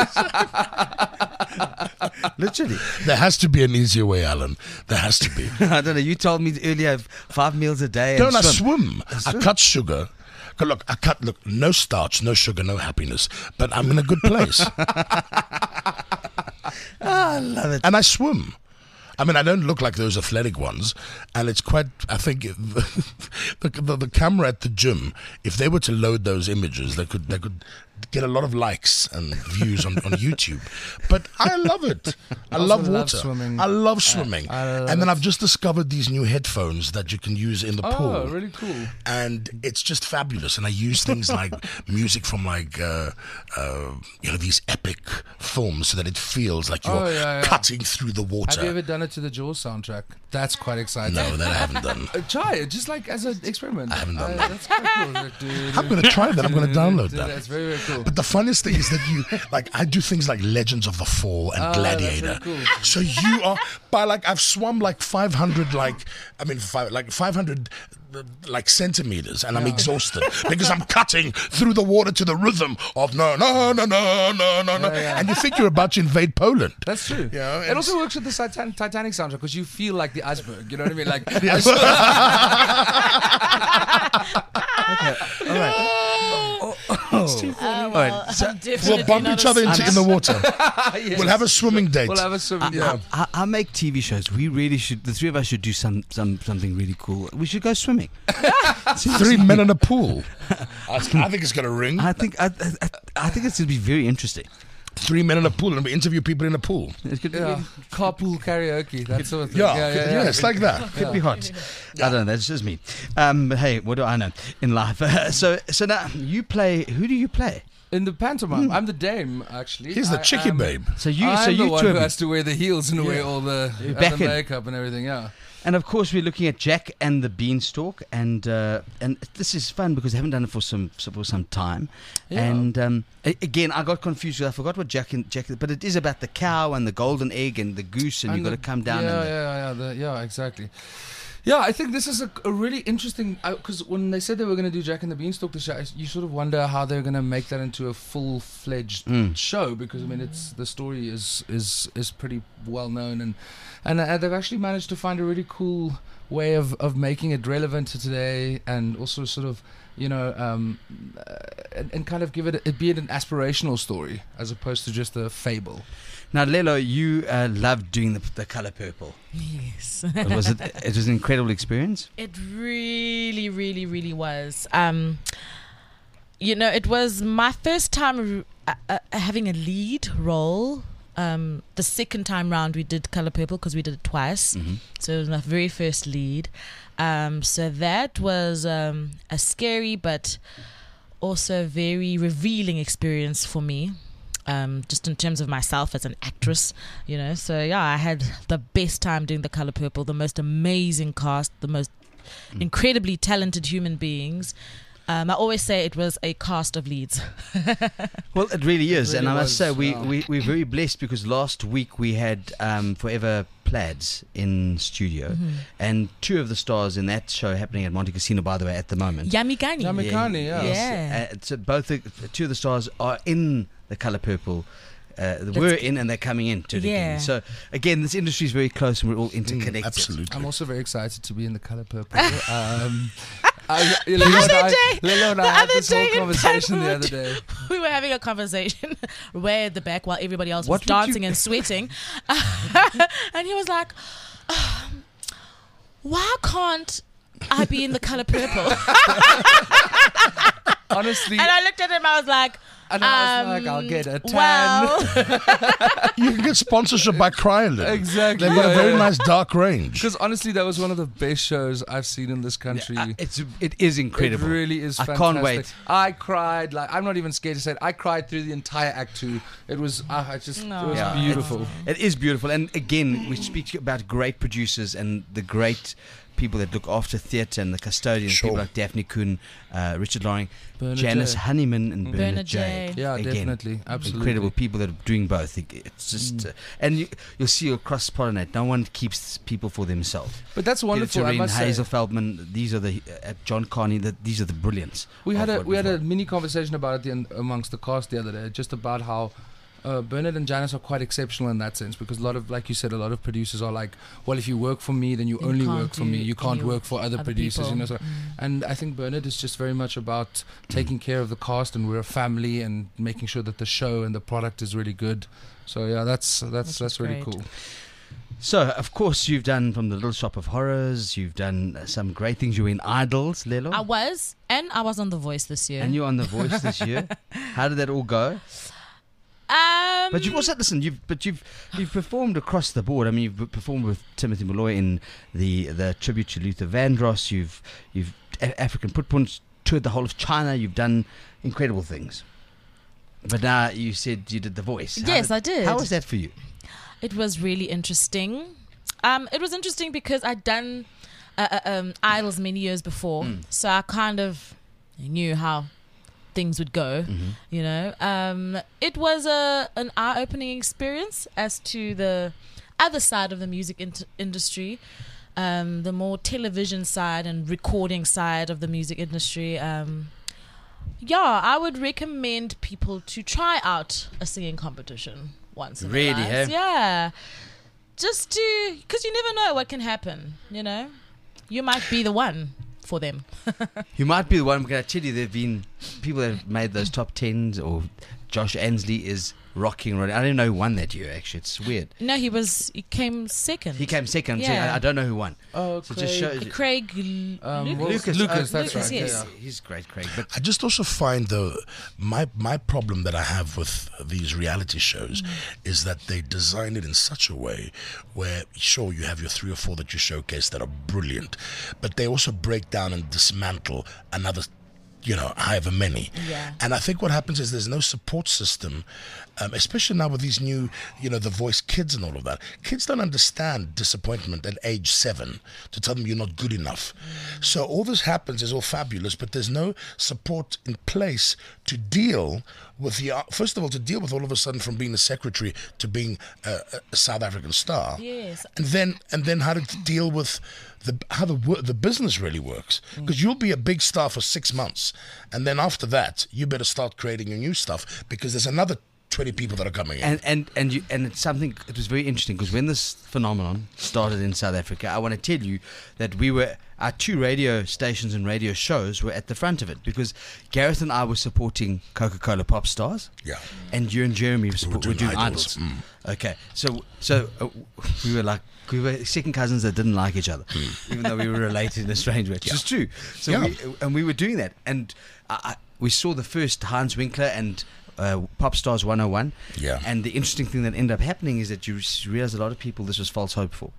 S2: Literally.
S3: There has to be an easier way, Alan. There has to be.
S2: I don't know. You told me earlier 5 meals a day.
S3: Don't I swim? I cut sugar. Look, no starch, no sugar, no happiness. But I'm in a good place.
S2: I love it.
S3: And I swim. I mean, I don't look like those athletic ones, and it's quite. I think the camera at the gym, if they were to load those images, they could get a lot of likes and views on YouTube. But I love it. I love water.
S4: Swimming.
S3: I love swimming. And then I've just discovered these new headphones that you can use in the pool.
S4: Oh, really cool.
S3: And it's just fabulous. And I use things like music from these epic films so that it feels like you're cutting through the water.
S4: Have you ever done it to the Jaws soundtrack? That's quite exciting.
S3: No, that I haven't done.
S4: Try it, just like as an experiment.
S3: I haven't done that.
S4: That's quite cool.
S3: I'm going to try that. I'm going to download that.
S4: That's very, very cool.
S3: But the funniest thing is that I do things like Legends of the Fall and Gladiator.
S4: That's really cool.
S3: So you are I've swum like 500 500 centimeters, and I'm exhausted because I'm cutting through the water to the rhythm of no, and you think you're about to invade Poland.
S4: That's true.
S3: Yeah,
S4: it also works with the Titanic soundtrack because you feel like the iceberg. You know what I mean? Like,
S2: okay, all right. All right.
S3: So we'll bump each other in the water.
S4: Yes.
S3: We'll have a swimming date.
S4: We'll have a swimming.
S2: I make TV shows. We really should. The three of us should do something really cool. We should go swimming.
S3: 3 men in a pool. I think it's going to ring.
S2: I think it's going to be very interesting.
S3: 3 men in a pool, and we interview people in a pool.
S2: It could be
S4: carpool karaoke. That sort of thing.
S3: Yeah, it's like that.
S2: Could be hot. I don't know. That's just me. But hey, what do I know in life? So now you play. Who do you play?
S4: In the pantomime, I'm the dame, actually.
S3: He's the chickie babe.
S4: I'm the one who has to wear the heels and wear all the makeup and everything,
S2: And of course, we're looking at Jack and the Beanstalk, and this is fun because I haven't done it for some time. Yeah. And again, I got confused. I forgot what Jack, but it is about the cow and the golden egg and the goose, and you've got to come down.
S4: Exactly. Yeah, I think this is a really interesting, because when they said they were going to do Jack and the Beanstalk, the show, you sort of wonder how they're going to make that into a full-fledged show, because I mean the story is pretty well known, and they've actually managed to find a really cool way of making it relevant to today, and also sort of and kind of be it an aspirational story as opposed to just a fable.
S2: Now, Lelo, you loved doing the Color Purple.
S1: Yes.
S2: It was an incredible experience?
S1: It really, really, really was. It was my first time having a lead role. The second time round we did Color Purple because we did it twice. Mm-hmm. So it was my very first lead. So that was a scary but also very revealing experience for me. Just in terms of myself as an actress, So I had the best time doing the Color Purple, the most amazing cast, the most incredibly talented human beings. I always say it was a cast of leads.
S2: Well, it really is,
S4: really
S2: and I must say we're very blessed because last week we had Forever Plaids in studio, and 2 of the stars in that show happening at Monte Casino, by the way, at the moment.
S1: Yamikani.
S2: So both 2 of the stars are in the Color Purple. We're in and they're coming in to it again. So again, this industry is very close and we're all interconnected.
S3: Absolutely.
S4: I'm also very excited to be in the Color Purple.
S1: The other day
S4: conversation the other day.
S1: We were having a conversation way at the back while everybody else was dancing and sweating. And he was like, why can't I be in the Color Purple?
S4: Honestly.
S1: And I looked at him, I was like,
S4: I'll get a tan.
S1: Well.
S3: You can get sponsorship by Kryolan.
S4: Exactly.
S3: They've got a very nice dark range.
S4: Because honestly, that was one of the best shows I've seen in this country.
S2: It is incredible.
S4: It really is fantastic.
S2: I can't wait.
S4: I cried. I'm not even scared to say it. I cried through the entire Act 2. It was it was beautiful.
S2: It is beautiful. And again, we speak about great producers and the great people that look after theatre and the custodians,
S3: Sure.
S2: people like Daphne Kuhn, Richard Loring,
S4: Bernard
S2: Janice
S4: J.
S2: Honeyman, and Bernard
S1: Bernard
S2: J.
S1: J.
S4: Yeah,
S2: Again,
S4: definitely. Absolutely.
S2: incredible people that are doing both. It's just, and you'll see you'll cross pollinate. No one keeps people for themselves.
S4: But that's wonderful. I
S2: Tareen,
S4: must say.
S2: Hazel Feldman, these are the John Carney. These are the brilliance.
S4: We had
S2: of what
S4: a
S2: we've got.
S4: mini conversation about it amongst the cast the other day, just about how Bernard and Janice are quite exceptional in that sense, because a lot of, like you said, a lot of producers are like, well, if you work for me, then you
S1: You
S4: only
S1: can't
S4: work for me.
S1: do
S4: You can't
S1: any
S4: work for other producers,
S1: people.
S4: you know. So, and I think Bernard is just very much about taking care of the cast, and we're a family, and making sure that the show and the product is really good. So yeah, that's really
S1: great.
S4: cool.
S2: So, of course, you've done from the Little Shop of Horrors. You've done some great things. You were in Idols, Lelo.
S1: I was on The Voice this year.
S2: And you're on The Voice this year. How did that all go? But you've also you've performed across the board. I mean, you've performed with Timothy Malloy in the tribute to Luther Vandross. You've African Footprints, toured the whole of China. You've done incredible things. But now you said you did The Voice.
S1: Yes, I did.
S2: How was that for you?
S1: It was really interesting. It was interesting because I'd done Idols many years before, so I kind of knew how things would go. You know, it was an eye-opening experience as to the other side of the music industry, the more television side and recording side of the music industry. Yeah, I would recommend people to try out a singing competition once in
S2: Really,
S1: their lives.
S2: eh?
S1: Yeah. Just to, because you never know what can happen, you know? You might be the one for them.
S2: You might be the one. Because I tell you, there have been people that have made those top 10s, or Josh Ansley is rocking. I don't know who won that year, actually. It's weird.
S1: No, he came second.
S2: He came second. So
S1: Yeah.
S2: I don't know who won.
S4: Oh,
S2: So it just shows.
S1: Craig
S4: Lucas, that's
S1: Lucas,
S4: right.
S1: yes.
S4: Yeah.
S2: He's great, Craig. But
S3: I just also find, though, my problem that I have with these reality shows is that they design it in such a way where, sure, you have your 3 or 4 that you showcase that are brilliant, but they also break down and dismantle another, however many.
S1: Yeah.
S3: And I think what happens is there's no support system, especially now with these new, The Voice kids and all of that. Kids don't understand disappointment at age 7 to tell them you're not good enough. So all this happens is all fabulous, but there's no support in place to deal with first of all, to deal with all of a sudden from being a secretary to being a South African star.
S1: Yes.
S3: And then how to deal with how the business really works, because you'll be a big star for 6 months, and then after that you better start creating your new stuff, because there's another 20 people that are coming in.
S2: and it's something. It was very interesting because when this phenomenon started in South Africa, I want to tell you that our 2 radio stations and radio shows were at the front of it, because Gareth and I were supporting Coca-Cola Pop Stars.
S3: Yeah.
S2: And you and Jeremy were
S3: doing
S2: doing
S3: Idols.
S2: Idols. Okay, so we were second cousins that didn't like each other, even though we were related in a strange way, which is true. So we were doing that, and we saw the first Hans Winkler and Pop Stars 101.
S3: Yeah.
S2: And the interesting thing that ended up happening is that you realize a lot of people, this was false hope for.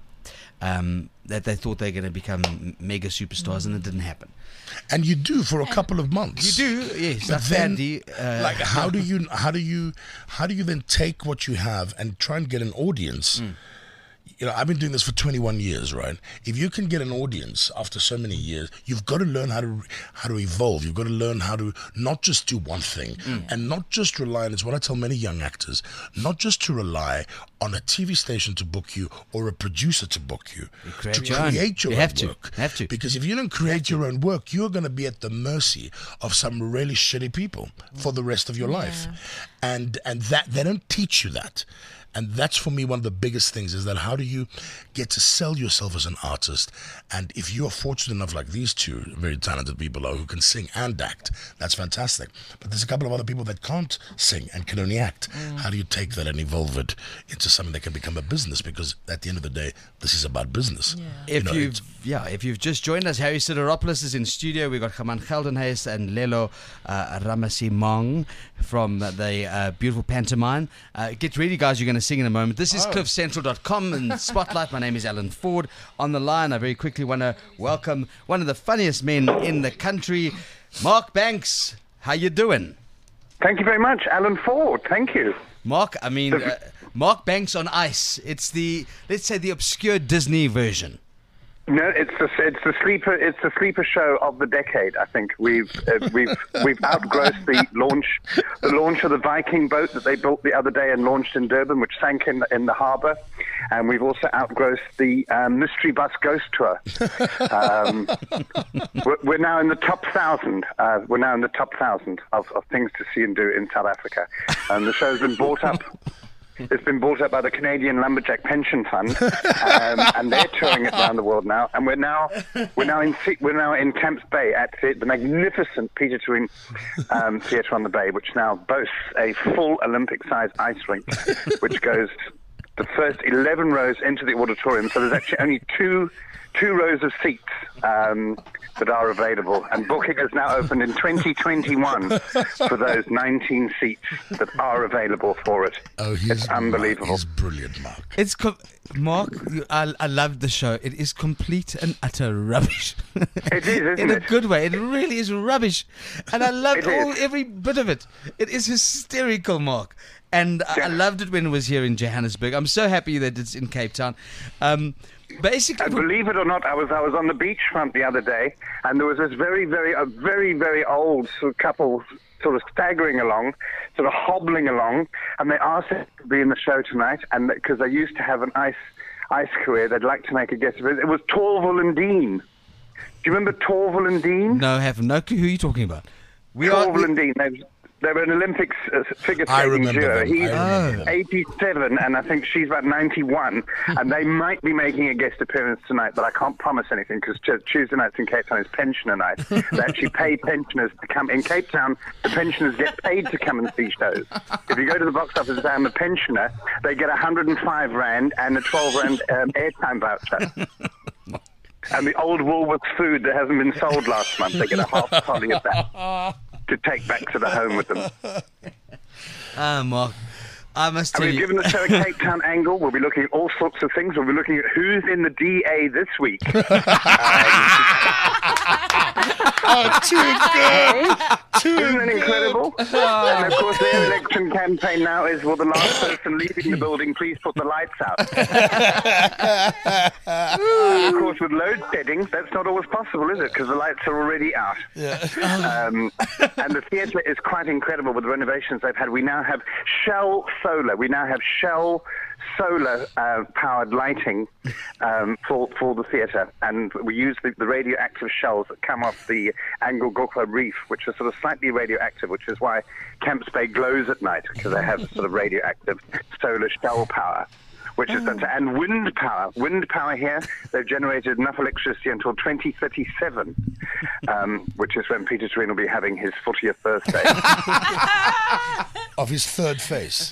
S2: That they thought they were going to become mega superstars, and it didn't happen.
S3: And you do for a couple of months.
S2: You do, yes.
S3: But then,
S2: like
S3: how do you then take what you have and try and get an audience? I've been doing this for 21 years, right? If you can get an audience after so many years, you've got to learn how to evolve. You've got to learn how to not just do one thing and not just rely on, it's what I tell many young actors, not just to rely on a TV station to book you or a producer to book you.
S2: Create
S3: to
S2: your own.
S3: create your
S2: You
S3: own
S2: have to.
S3: work.
S2: Have to.
S3: Because if you don't create your own work, you're going to be at the mercy of some really shitty people for the rest of your life. And that they don't teach you that. And that's, for me, one of the biggest things, is that how do you get to sell yourself as an artist? And if you are fortunate enough, like these 2 very talented people are, who can sing and act, that's fantastic. But there's a couple of other people that can't sing and can only act. How do you take that and evolve it into something that can become a business? Because at the end of the day, this is about business.
S2: If you've just joined us, Harry Sideropoulos is in studio. We've got Khaman Geldenhuys and Lelo Ramasimang from the beautiful pantomime. Get ready, guys, you're going to sing in a moment. This is cliffcentral.com and Spotlight. My name is Alan Ford. On the line, I very quickly want to welcome one of the funniest men in the country, Mark Banks. How you doing?
S6: Thank you very much, Alan Ford. Thank you.
S2: Mark, Mark Banks on Ice. It's let's say the obscure Disney version.
S6: No, it's the sleeper show of the decade. I think we've outgrossed the launch of the Viking boat that they built the other day and launched in Durban, which sank in the harbour, and we've also outgrossed the mystery bus ghost tour. We're now in the top 1,000. We're now in the top 1,000 of things to see and do in South Africa, and the show's been bought up. It's been bought up by the Canadian Lumberjack Pension Fund, and they're touring it around the world now. And we're now in Camps Bay at the magnificent Peter Turin Theatre on the Bay, which now boasts a full Olympic-sized ice rink, which goes the first 11 rows into the auditorium. So there's actually only two rows of seats that are available, and booking is now open in 2021 for those 19 seats that are available for it.
S3: Oh,
S6: it's unbelievable.
S3: He's brilliant, Mark.
S2: It's Mark. I love the show. It is complete and utter rubbish.
S6: It is, isn't
S2: in
S6: it?
S2: a good way. It really is rubbish, and I loved every bit of it. It is hysterical, Mark. And I loved it when it was here in Johannesburg. I'm so happy that it's in Cape Town. Basically,
S6: and believe it or not, I was on the beachfront the other day, and there was this very, very old sort of couple sort of staggering along, sort of hobbling along, and they asked us to be in the show tonight, and because they used to have an ice career, they'd like to make a guest appearance. It was Torval and Dean. Do you remember Torval and Dean?
S2: No, I have no clue who you're talking about.
S6: Torval and Dean. They were an Olympics figure skating duo. He's 87, and I think she's about 91. And they might be making a guest appearance tonight, but I can't promise anything because Tuesday nights in Cape Town is pensioner night. They actually pay pensioners to come. In Cape Town, the pensioners get paid to come and see shows. If you go to the box office and say, I'm a pensioner, they get 105 Rand and a 12 Rand airtime voucher. And the old Woolworths food that hasn't been sold last month, they get a half trolley of that to take back to the home with them.
S2: Mark, I must tell you.
S6: We've given the show a Cape Town angle. We'll be looking at all sorts of things. We'll be looking at who's in the DA this week.
S3: Oh, too good.
S6: Isn't that incredible? And of course, their election campaign now is, will the last person leaving the building please put the lights out? Of course, with load shedding, that's not always possible, is it? Because the lights are already out.
S3: Yeah.
S6: And the theatre is quite incredible with the renovations they've had. We now have Shell Solar. We now have Shell solar powered lighting for the theatre, and we use the radioactive shells that come off the Angkor reef, which are sort of slightly radioactive, which is why Camps Bay glows at night, because they have sort of radioactive solar shell power, which is fantastic. And wind power here, they've generated enough electricity until 2037, which is when Peter Turin will be having his 40th birthday.
S3: Of his third face.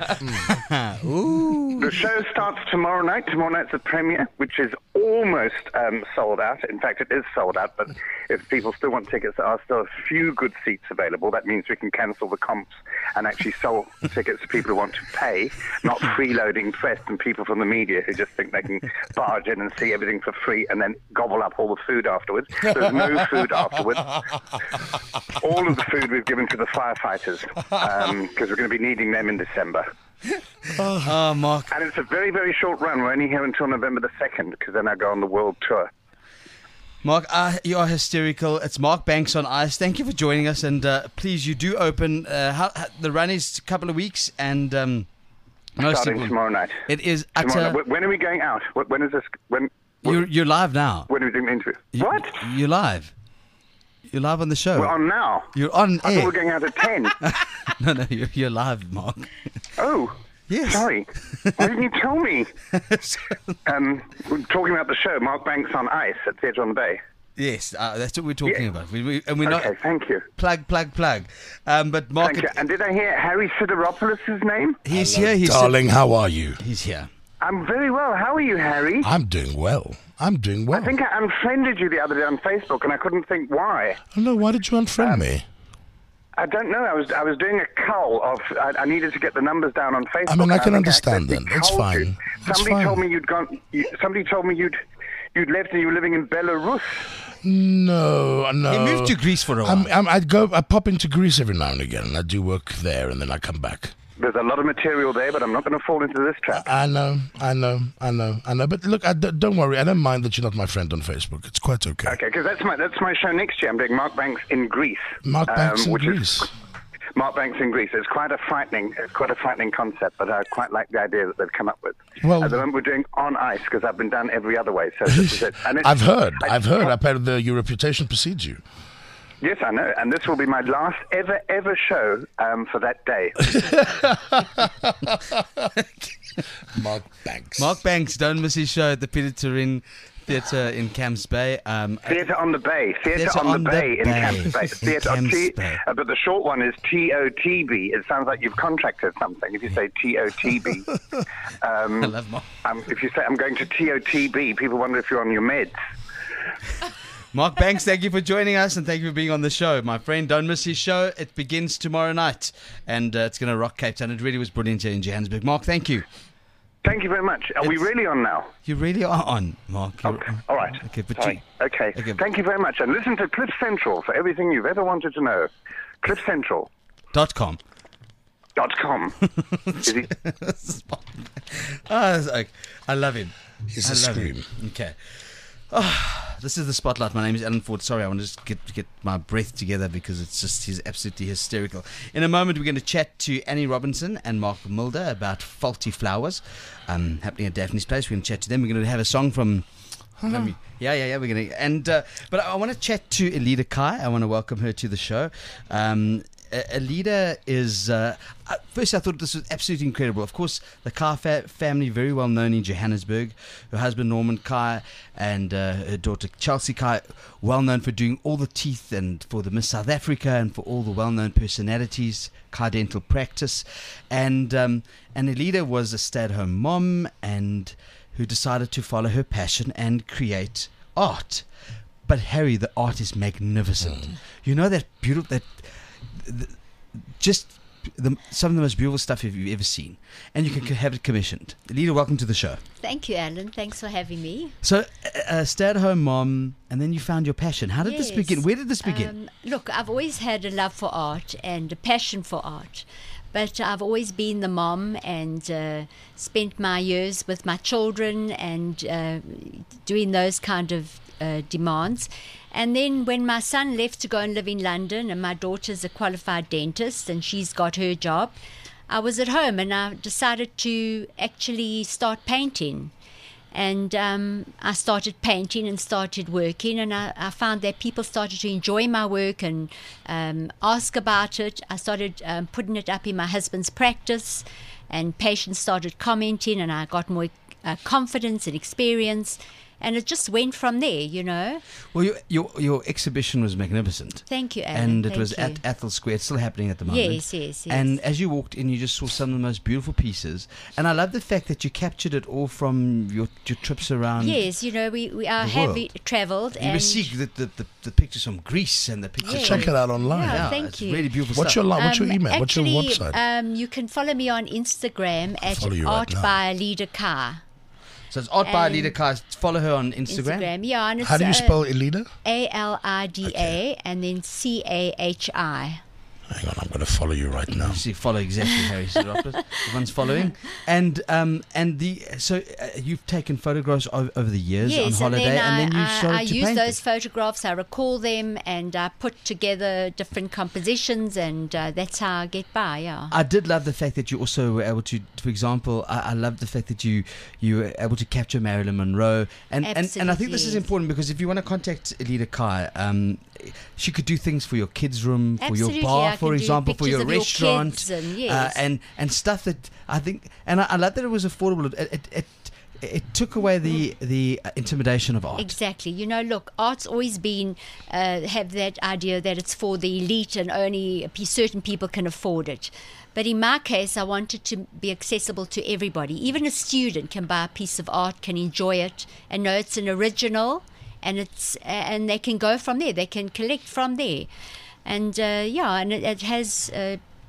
S2: Ooh.
S6: The show starts tomorrow night. Tomorrow night's the premiere, which is almost sold out. In fact, it is sold out, but if people still want tickets, there are still a few good seats available. That means we can cancel the comps and actually sell tickets to people who want to pay, not freeloading press and people from the media who just think they can barge in and see everything for free and then gobble up all the food afterwards. There's no food afterwards. All of the food we've given to the firefighters, because we're going to be needing them in December.
S2: Oh, Mark.
S6: And it's a very, very short run. We're only here until November the 2nd, because then I go on the world tour.
S2: Mark, you are hysterical. It's Mark Banks on Ice. Thank you for joining us, and please, you do open. The run is a couple of weeks, and
S6: starting tomorrow night.
S2: It is
S6: utter. When are we going out? When is this? When
S2: you're live now.
S6: When are we doing the interview? What?
S2: You're live. You're live on the show.
S6: We're on now.
S2: You're on
S6: I
S2: air.
S6: thought we were going out at 10.
S2: No, you're live, Mark.
S6: Oh.
S2: Yes.
S6: Sorry. Why didn't you tell me? We're talking about the show, Mark Banks on Ice at Theatre on the Bay.
S2: Yes, that's what we're talking about. And we're
S6: okay,
S2: not.
S6: Thank you.
S2: Plug. But Mark.
S6: Thank you. And did I hear Harry Sideropoulos' name?
S2: He's here.
S3: Darling, how are you?
S2: He's here.
S6: I'm very well. How are you, Harry?
S3: I'm doing well.
S6: I think I unfriended you the other day on Facebook, and I couldn't think why.
S3: Oh, no, why did you unfriend me?
S6: I don't know. I was doing a cull of. I needed to get the numbers down on Facebook.
S3: I mean, I can understand then. It's fine.
S6: Somebody told me you'd gone. Somebody told me you'd left and you were living in Belarus.
S3: No.
S2: He moved to Greece for a while.
S3: I pop into Greece every now and again, and I do work there, and then I come back.
S6: There's a lot of material there, but I'm not going to fall into this trap.
S3: I know. But look, don't worry. I don't mind that you're not my friend on Facebook. It's quite okay.
S6: Okay, because that's my show next year. I'm doing Mark Banks in Greece.
S3: Mark Banks in Greece.
S6: Mark Banks in Greece. It's quite a frightening concept, but I quite like the idea that they've come up with.
S3: Well,
S6: at the moment, we're doing on ice because I've been done every other way. So this is it. And
S3: I've heard. Apparently, your reputation precedes you.
S6: Yes, I know, and this will be my last ever show for that day.
S3: Mark Banks.
S2: Mark Banks, don't miss his show at the Peter Turin Theatre in Camps Bay.
S6: Theatre on the Bay. Theatre on the Bay in Camps Bay. Theatre but the short one is TOTB. It sounds like you've contracted something if you say TOTB.
S2: I love Mark.
S6: If you say I'm going to TOTB, people wonder if you're on your meds.
S2: Mark Banks, thank you for joining us and thank you for being on the show. My friend, don't miss his show. It begins tomorrow night and it's going to rock Cape Town. It really was brilliant here in Johannesburg. Mark, thank you.
S6: Thank you very much. Are we really on now?
S2: You really are on, Mark.
S6: Okay. All right.
S2: Okay, but
S6: Sorry. Okay. Thank you very much. And listen to Cliff Central for everything you've ever wanted to know.
S2: CliffCentral.com.
S6: Is he?
S2: I love him.
S3: He's a scream.
S2: Okay. This is the Spotlight. My name is Alan Ford. Sorry, I want to just get my breath together because he's absolutely hysterical. In a moment, we're going to chat to Annie Robinson and Mark Mulder about Faulty Flowers happening at Daphne's Place. We're going to chat to them. We're going to have a song from... Yeah. We're going to... but I want to chat to Elida Kai. I want to welcome her to the show. Elida is... first, I thought this was absolutely incredible. Of course, the Kai family, very well known in Johannesburg. Her husband, Norman Kai, and her daughter, Chelsea Kai, well known for doing all the teeth and for the Miss South Africa and for all the well-known personalities, Kai Dental Practice. And Elida was a stay-at-home mom and who decided to follow her passion and create art. But, Harry, the art is magnificent. You know that beautiful... some of the most beautiful stuff you've ever seen, and you can have it commissioned. Elida, welcome to the show.
S7: Thank you, Alan. Thanks for having me.
S2: So, stay-at-home mom, and then you found your passion. How did this begin? Where did this begin?
S7: Look, I've always had a love for art and a passion for art, but I've always been the mom and spent my years with my children and doing those kind of demands. And then when my son left to go and live in London and my daughter's a qualified dentist and she's got her job, I was at home and I decided to actually start painting. And I started painting and started working, and I found that people started to enjoy my work and ask about it. I started putting it up in my husband's practice, and patients started commenting, and I got more confidence and experience. And it just went from there, you know. Well,
S2: your exhibition was magnificent.
S7: Thank you, Alan.
S2: And it was at Athol Square. It's still happening at the moment.
S7: Yes.
S2: And as you walked in, you just saw some of the most beautiful pieces. And I love the fact that you captured it all from your trips around.
S7: Yes, you know, we are heavy travelled.
S2: And you see the pictures from Greece and the pictures.
S3: Check it out online.
S7: Yeah, thank
S2: it's
S7: you.
S2: Really beautiful
S3: What's
S2: stuff.
S3: What's your email?
S7: Actually,
S3: what's your website?
S7: You can follow me on Instagram at
S3: Art
S7: by Elida Kai.
S2: So it's Art by Elida Kai. Follow her on Instagram.
S7: Yeah. And it's,
S3: how do you spell Elida?
S7: ALIDA and then CAHI.
S3: Hang on, I'm going to follow you right now.
S2: You see, follow exactly Harry Sideropoulos. Everyone's following. And you've taken photographs over the years on holiday, and then you started to
S7: use
S2: paint
S7: those photographs. I recall them, and I put together different compositions, and that's how I get by. Yeah.
S2: I did love the fact that you also were able to, for example, I love the fact that you were able to capture Marilyn Monroe, and I think this is important because if you want to contact Elida Kai, she could do things for your kids' room, for your bar, for example, for your restaurant, and stuff that I think, and I love that it was affordable. It took away the intimidation of art.
S7: Exactly. You know, look, art's always been have that idea that it's for the elite and only certain people can afford it. But in my case, I wanted to be accessible to everybody. Even a student can buy a piece of art, can enjoy it, and know it's an original. And they can go from there. They can collect from there, and and it has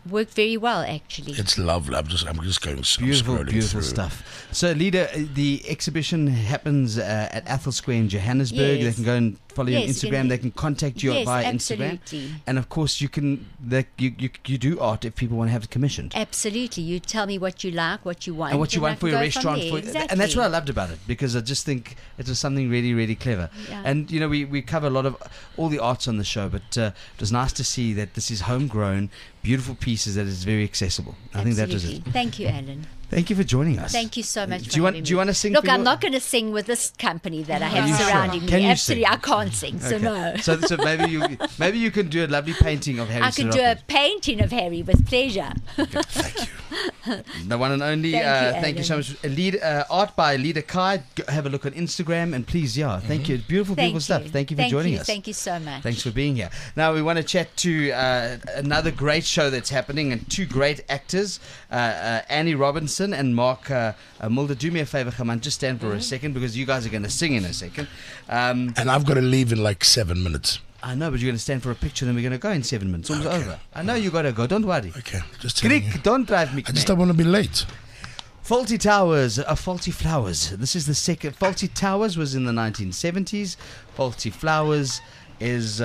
S7: worked very well, actually.
S3: It's lovely. I'm just going
S2: Beautiful,
S3: scrolling
S2: beautiful
S3: through.
S2: stuff. So, Lida, the exhibition happens at Athol Square in Johannesburg.
S7: Yes.
S2: They can go and follow you on
S7: Yes,
S2: Instagram. They can contact you
S7: Yes,
S2: via
S7: absolutely.
S2: Instagram. And of course, you do art if people want to have it commissioned.
S7: Absolutely. You tell me what you like, what you want.
S2: And what you
S7: I
S2: want for
S7: can
S2: your
S7: go
S2: restaurant.
S7: from there. Exactly.
S2: And that's what I loved about it, because I just think it was something really, really clever.
S7: Yeah.
S2: And, you know, we cover a lot of all the arts on the show, but it was nice to see that this is homegrown, beautiful pieces that is very accessible. I think that was it.
S7: Absolutely. Thank you, Alan.
S2: Thank you for joining us.
S7: Thank you so much.
S2: Do you want to sing?
S7: Look,
S2: for
S7: I'm
S2: your-
S7: not going to sing with this company that I
S2: Are
S7: have
S2: you sure?
S7: surrounding
S2: Can
S7: me.
S2: you
S7: Absolutely,
S2: sing?
S7: I can't sing, so
S2: Okay.
S7: no.
S2: So maybe you can do a lovely painting of Harry.
S7: I could do a painting of Harry with pleasure.
S3: Thank you.
S2: The one and only.
S7: Thank you,
S2: Thank you so much. Art by Lida Kai. Have a look on Instagram, and please, thank you. Beautiful, beautiful stuff. Thank you for joining us.
S7: Thank you so much.
S2: Thanks for being here. Now we want to chat to another great show that's happening, and two great actors, Annie Robinson and Mark Mulder. Do me a favor, come on, just stand for a second, because you guys are going to sing in a second.
S3: And I've got to leave in like 7 minutes.
S2: I know, but you're going to stand for a picture, then we're going to go in 7 minutes. Almost over. I know you got to go. Don't worry.
S3: Okay, just telling you.
S2: Greek, don't drive me.
S3: I just don't want to be late.
S2: Faulty Towers, Faulty Flowers. This is the second. Faulty Towers was in the 1970s. Faulty Flowers is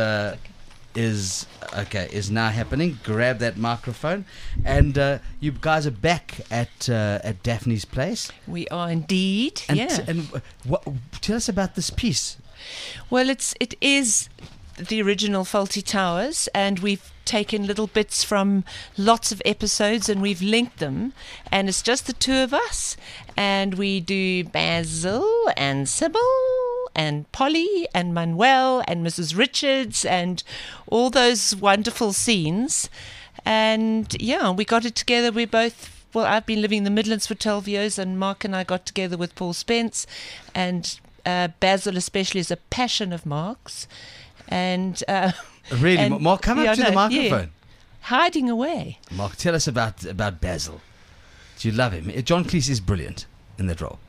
S2: now happening. Grab that microphone, and you guys are back at Daphne's place.
S8: We are indeed.
S2: And
S8: yeah.
S2: Tell us about this piece.
S8: Well, it is the original Faulty Towers, and we've taken little bits from lots of episodes and we've linked them, and it's just the two of us, and we do Basil and Sybil and Polly and Manuel and Mrs. Richards and all those wonderful scenes. And yeah, we got it together. I've been living in the Midlands for 12 years, and Mark and I got together with Paul Spence, and Basil especially is a passion of Mark's. And
S2: Really,
S8: and-
S2: Mark, come up to the
S8: yeah.
S2: microphone.
S8: Hiding away.
S2: Mark, tell us about Basil. Do you love him? John Cleese is brilliant in that role.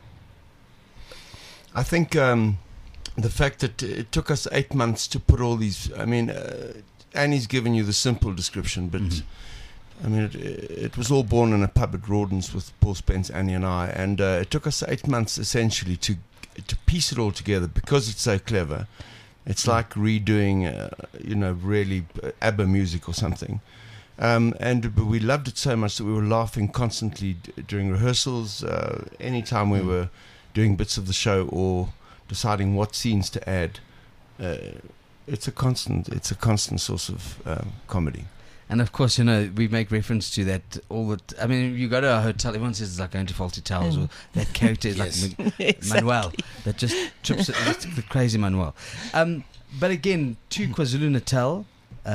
S9: I think the fact that it took us 8 months to put all these. I mean, Annie's given you the simple description, but I mean, it was all born in a pub at Rawdon's with Paul Spence, Annie, and I, and it took us 8 months essentially to piece it all together, because it's so clever. It's like redoing, really ABBA music or something. But we loved it so much that we were laughing constantly during rehearsals, anytime we were doing bits of the show or deciding what scenes to add. It's a constant source of comedy.
S2: And of course, we make reference to that all the I mean, you go to a hotel, everyone says it's like going to Faulty Towers, or that character is like Manuel, that just trips it, it's the crazy Manuel. But again, to KwaZulu-Natal,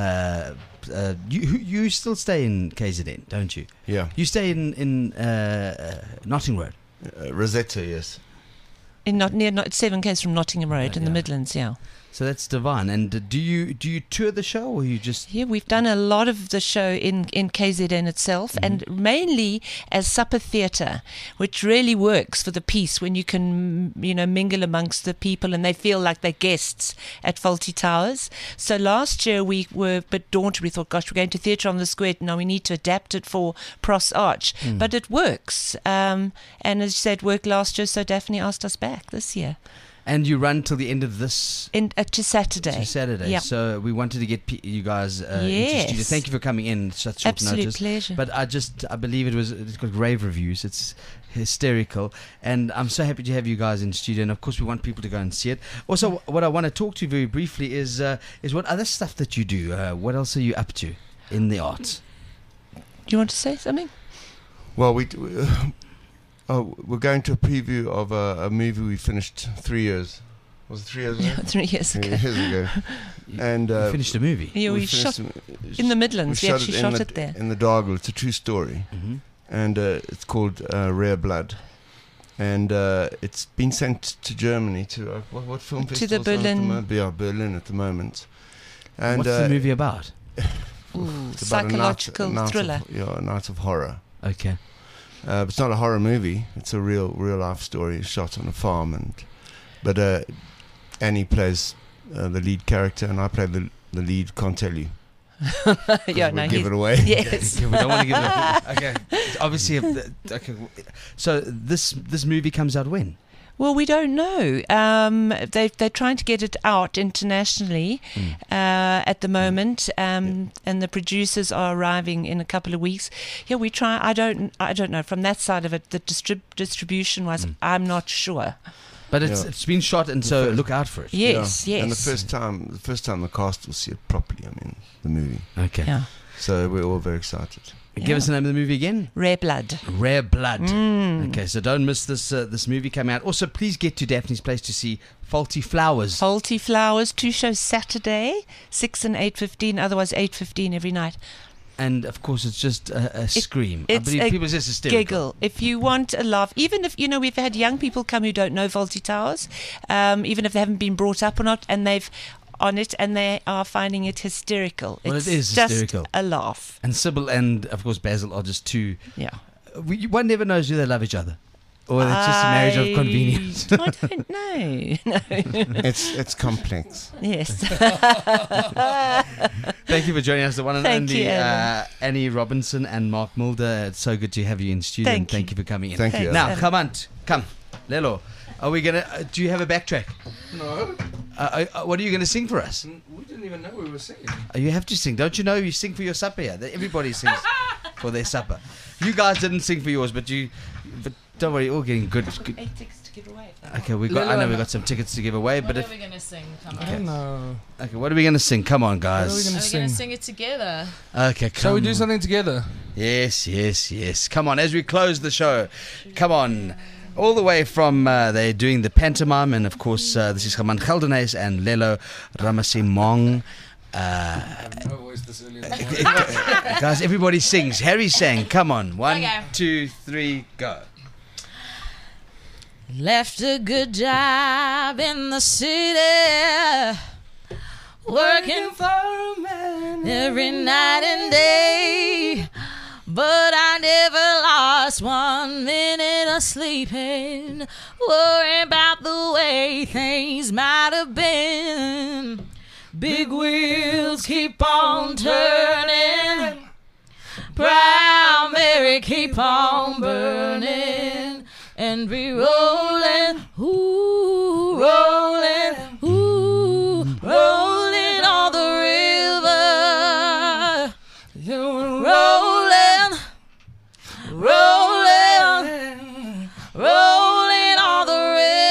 S2: you still stay in KZN, don't you?
S9: Yeah.
S2: You stay in Notting Road.
S9: Rosetta, yes.
S8: Near 7 k's from Nottingham Road in the Midlands, yeah.
S2: So that's divine. And do you tour the show, or you just?
S8: Yeah, we've done a lot of the show in KZN itself, and mainly as supper theatre, which really works for the piece when you can, mingle amongst the people and they feel like they're guests at Faulty Towers. So last year we were a bit daunted. We thought, gosh, we're going to Theatre on the Square. Now we need to adapt it for Pros Arch. But it works. And as you said, worked last year, so Daphne asked us back this year.
S2: And you run till the end of this?
S8: To Saturday.
S2: To Saturday.
S8: Yep.
S2: So we wanted to get you guys into
S8: Yes.
S2: studio. Thank you for coming in such short
S8: Absolute
S2: notice.
S8: pleasure.
S2: But I believe it's got rave reviews. It's hysterical. And I'm so happy to have you guys in studio. And of course, we want people to go and see it. Also, what I want to talk to you very briefly is what other stuff that you do. What else are you up to in the arts?
S8: Do you want to say something?
S9: Well, we're going to a preview of a movie we finished 3 years. Was it 3 years ago?
S8: 3 years ago.
S9: 3 years ago. And
S2: you finished a movie.
S8: Yeah, we shot in the Midlands. We actually shot it there.
S9: In the Dargle. It's a true story.
S2: Mm-hmm.
S9: And it's called Rare Blood. And it's been sent to Germany to what film festival?
S8: To the Berlin.
S9: Berlin at the moment. And
S2: what's the movie about?
S9: It's about
S8: psychological thriller.
S9: A night of horror.
S2: Okay.
S9: It's not a horror movie. It's a real life story shot on a farm, but Annie plays the lead character, and I play the lead. Can't tell you.
S8: Yeah, no,
S9: give it away.
S8: Yes.
S2: We don't want to give it away. Okay. Obviously, okay. So this movie comes out when?
S8: Well, we don't know. They're trying to get it out internationally at the moment, and the producers are arriving in a couple of weeks. Yeah, we try. I don't know from that side of it. The distribution wise, I'm not sure.
S2: But it's been shot, and so look out for it.
S8: Yes, yes.
S9: And the first time the cast will see it properly. I mean, the movie.
S2: Okay.
S8: Yeah.
S9: So we're all very excited.
S2: Give us the name of the movie again.
S8: Rare Blood.
S2: Rare Blood. Okay, so don't miss this movie coming out. Also, please get to Daphne's Place to see Faulty Flowers.
S8: Faulty Flowers, 2 shows Saturday, 6 and 8:15. Otherwise, 8:15 every night.
S2: And of course, it's just a scream.
S8: It's
S2: I believe
S8: a
S2: people say it's hysterical.
S8: Giggle. If you want a laugh, even if we've had young people come who don't know Faulty Towers, even if they haven't been brought up or not, and they've on it and they are finding it hysterical.
S2: Well,
S8: it's
S2: it is
S8: just
S2: hysterical.
S8: A laugh.
S2: And Sybil and of course Basil are just two.
S8: Yeah.
S2: One never knows do they love each other, or it's just a marriage of convenience.
S8: I don't know. No.
S9: It's complex.
S8: Yes.
S2: Thank you for joining us, the one and
S8: Thank
S2: only
S8: you, Alan.
S2: Annie Robinson and Mark Mulder. It's so good to have you in studio.
S8: Thank
S2: Thank you for coming in.
S9: Thank you.
S2: Now,
S8: Alan.
S2: come, Lelo. Are we gonna? Do you have a backtrack?
S4: No.
S2: What are you gonna sing for us?
S4: We didn't even know we were singing.
S2: You have to sing, don't you know? You sing for your supper here. Everybody sings for their supper. You guys didn't sing for yours, but don't worry, you're all getting good.
S8: 8 tickets to give away.
S2: Okay, I know we've got some tickets to give away, but
S1: What are we going to sing? Come on.
S4: I don't know.
S2: okay, what are we gonna sing? Come on, guys.
S4: What are we
S1: Are
S4: gonna
S1: we going to
S4: sing?
S1: sing it together?
S2: Okay, come
S4: Shall we do
S2: on.
S4: something together?
S2: Yes. Come on, as we close the show, come on. All the way from, they're doing the pantomime, and of course, this is Gaman Geldenhuys and Lelo Ramasimong.
S4: No voice this early in the morning.
S2: Guys, everybody sings. Harry sang. Come on. 1,
S1: Okay.
S2: 2, 3, go.
S1: Left a good job in the city, working for a man every night and day. But I never lost 1 minute of sleeping, worrying about the way things might have been. Big wheels keep on turning, Proud Mary keep on burning, and we rolling, ooh, rolling, ooh, rolling on the river. Rolling, rolling, rolling on the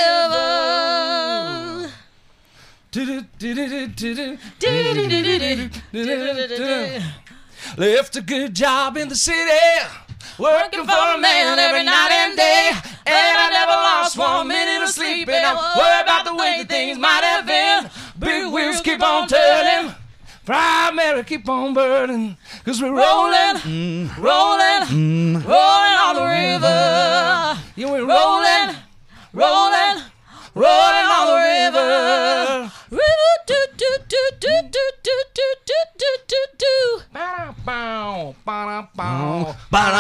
S1: river.
S4: Left a good job in the city, working for a man every night and day. And I never lost 1 minute of sleep, and I worry about the way things might have been. Big wheels keep on turning, Proud Mary keep on burning, 'cause we're rolling, rolling, rolling on the river. Yeah, we're rolling, rolling, rolling on the river.
S1: Do do do do do do do do do do do.
S4: Ba-da-bow, ba-da-bow.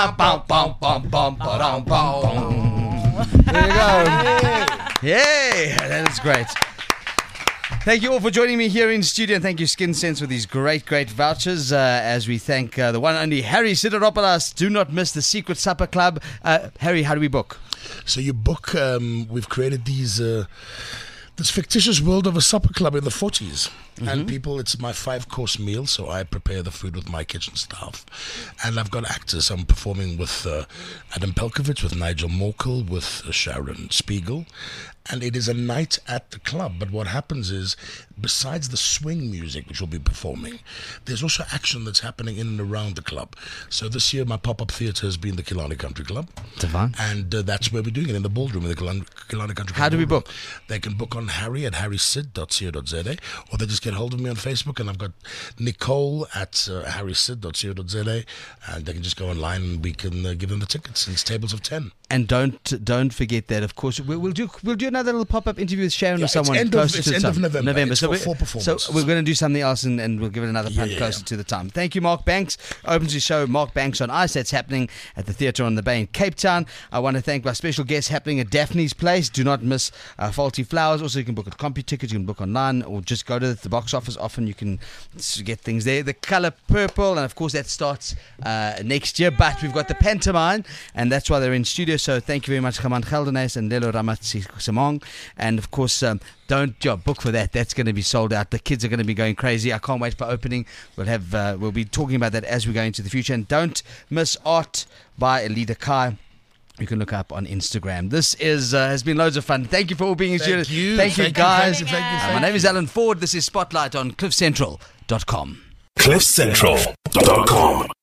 S2: There you go. Yay! That is great. Thank you all for joining me here in studio, and thank you Skin Sense for these great vouchers, as we thank the one and only Harry Sideropoulos. Do not miss the Secret Supper Club. Harry, how do we book?
S3: So you book, we've created this fictitious world of a supper club in the 40s. And people, it's my 5-course meal, so I prepare the food with my kitchen staff. And I've got actors. I'm performing with Adam Pelkovich, with Nigel Morkel, with Sharon Spiegel. And it is a night at the club. But what happens is, besides the swing music, which we'll be performing, there's also action that's happening in and around the club. So this year, my pop-up theatre has been the Killarney Country Club.
S2: Divine.
S3: And that's where we're doing it, in the ballroom, in the Killarney Country Club.
S2: How do we book?
S3: They can book on Harry at harrysid.co.za, or they just get hold of me on Facebook, and I've got Nicole at harrysid.co.za, and they can just go online and we can give them the tickets. It's tables of 10.
S2: And don't forget that, of course, we'll do another little pop-up interview with Sharon or someone
S3: it's
S2: closer
S3: end
S2: to
S3: of November. It's
S2: so
S3: for 4 performances.
S2: So we're going to do something else, and we'll give it another punt closer to the time. Thank you, Mark Banks. Opens his show, Mark Banks on Ice. That's happening at the Theatre on the Bay in Cape Town. I want to thank my special guests happening at Daphne's Place. Do not miss Faulty Flowers. Also also you can book at CompuTicket, you can book online, or just go to the box office. Often you can get things there. The Colour Purple, and of course that starts next year, but we've got the pantomime, and that's why they're in studio. So thank you very much, Khaman Geldenes and Lelo Ramatsimong. And of course, don't book for that. That's going to be sold out. The kids are going to be going crazy. I can't wait for opening. We'll be talking about that as we go into the future. And don't miss Art by Alida Kai. You can look up on Instagram. This has been loads of fun. Thank you for all being in studio. Thank you, guys. My name is Alan Ford. This is Spotlight on CliffCentral.com.
S10: CliffCentral.com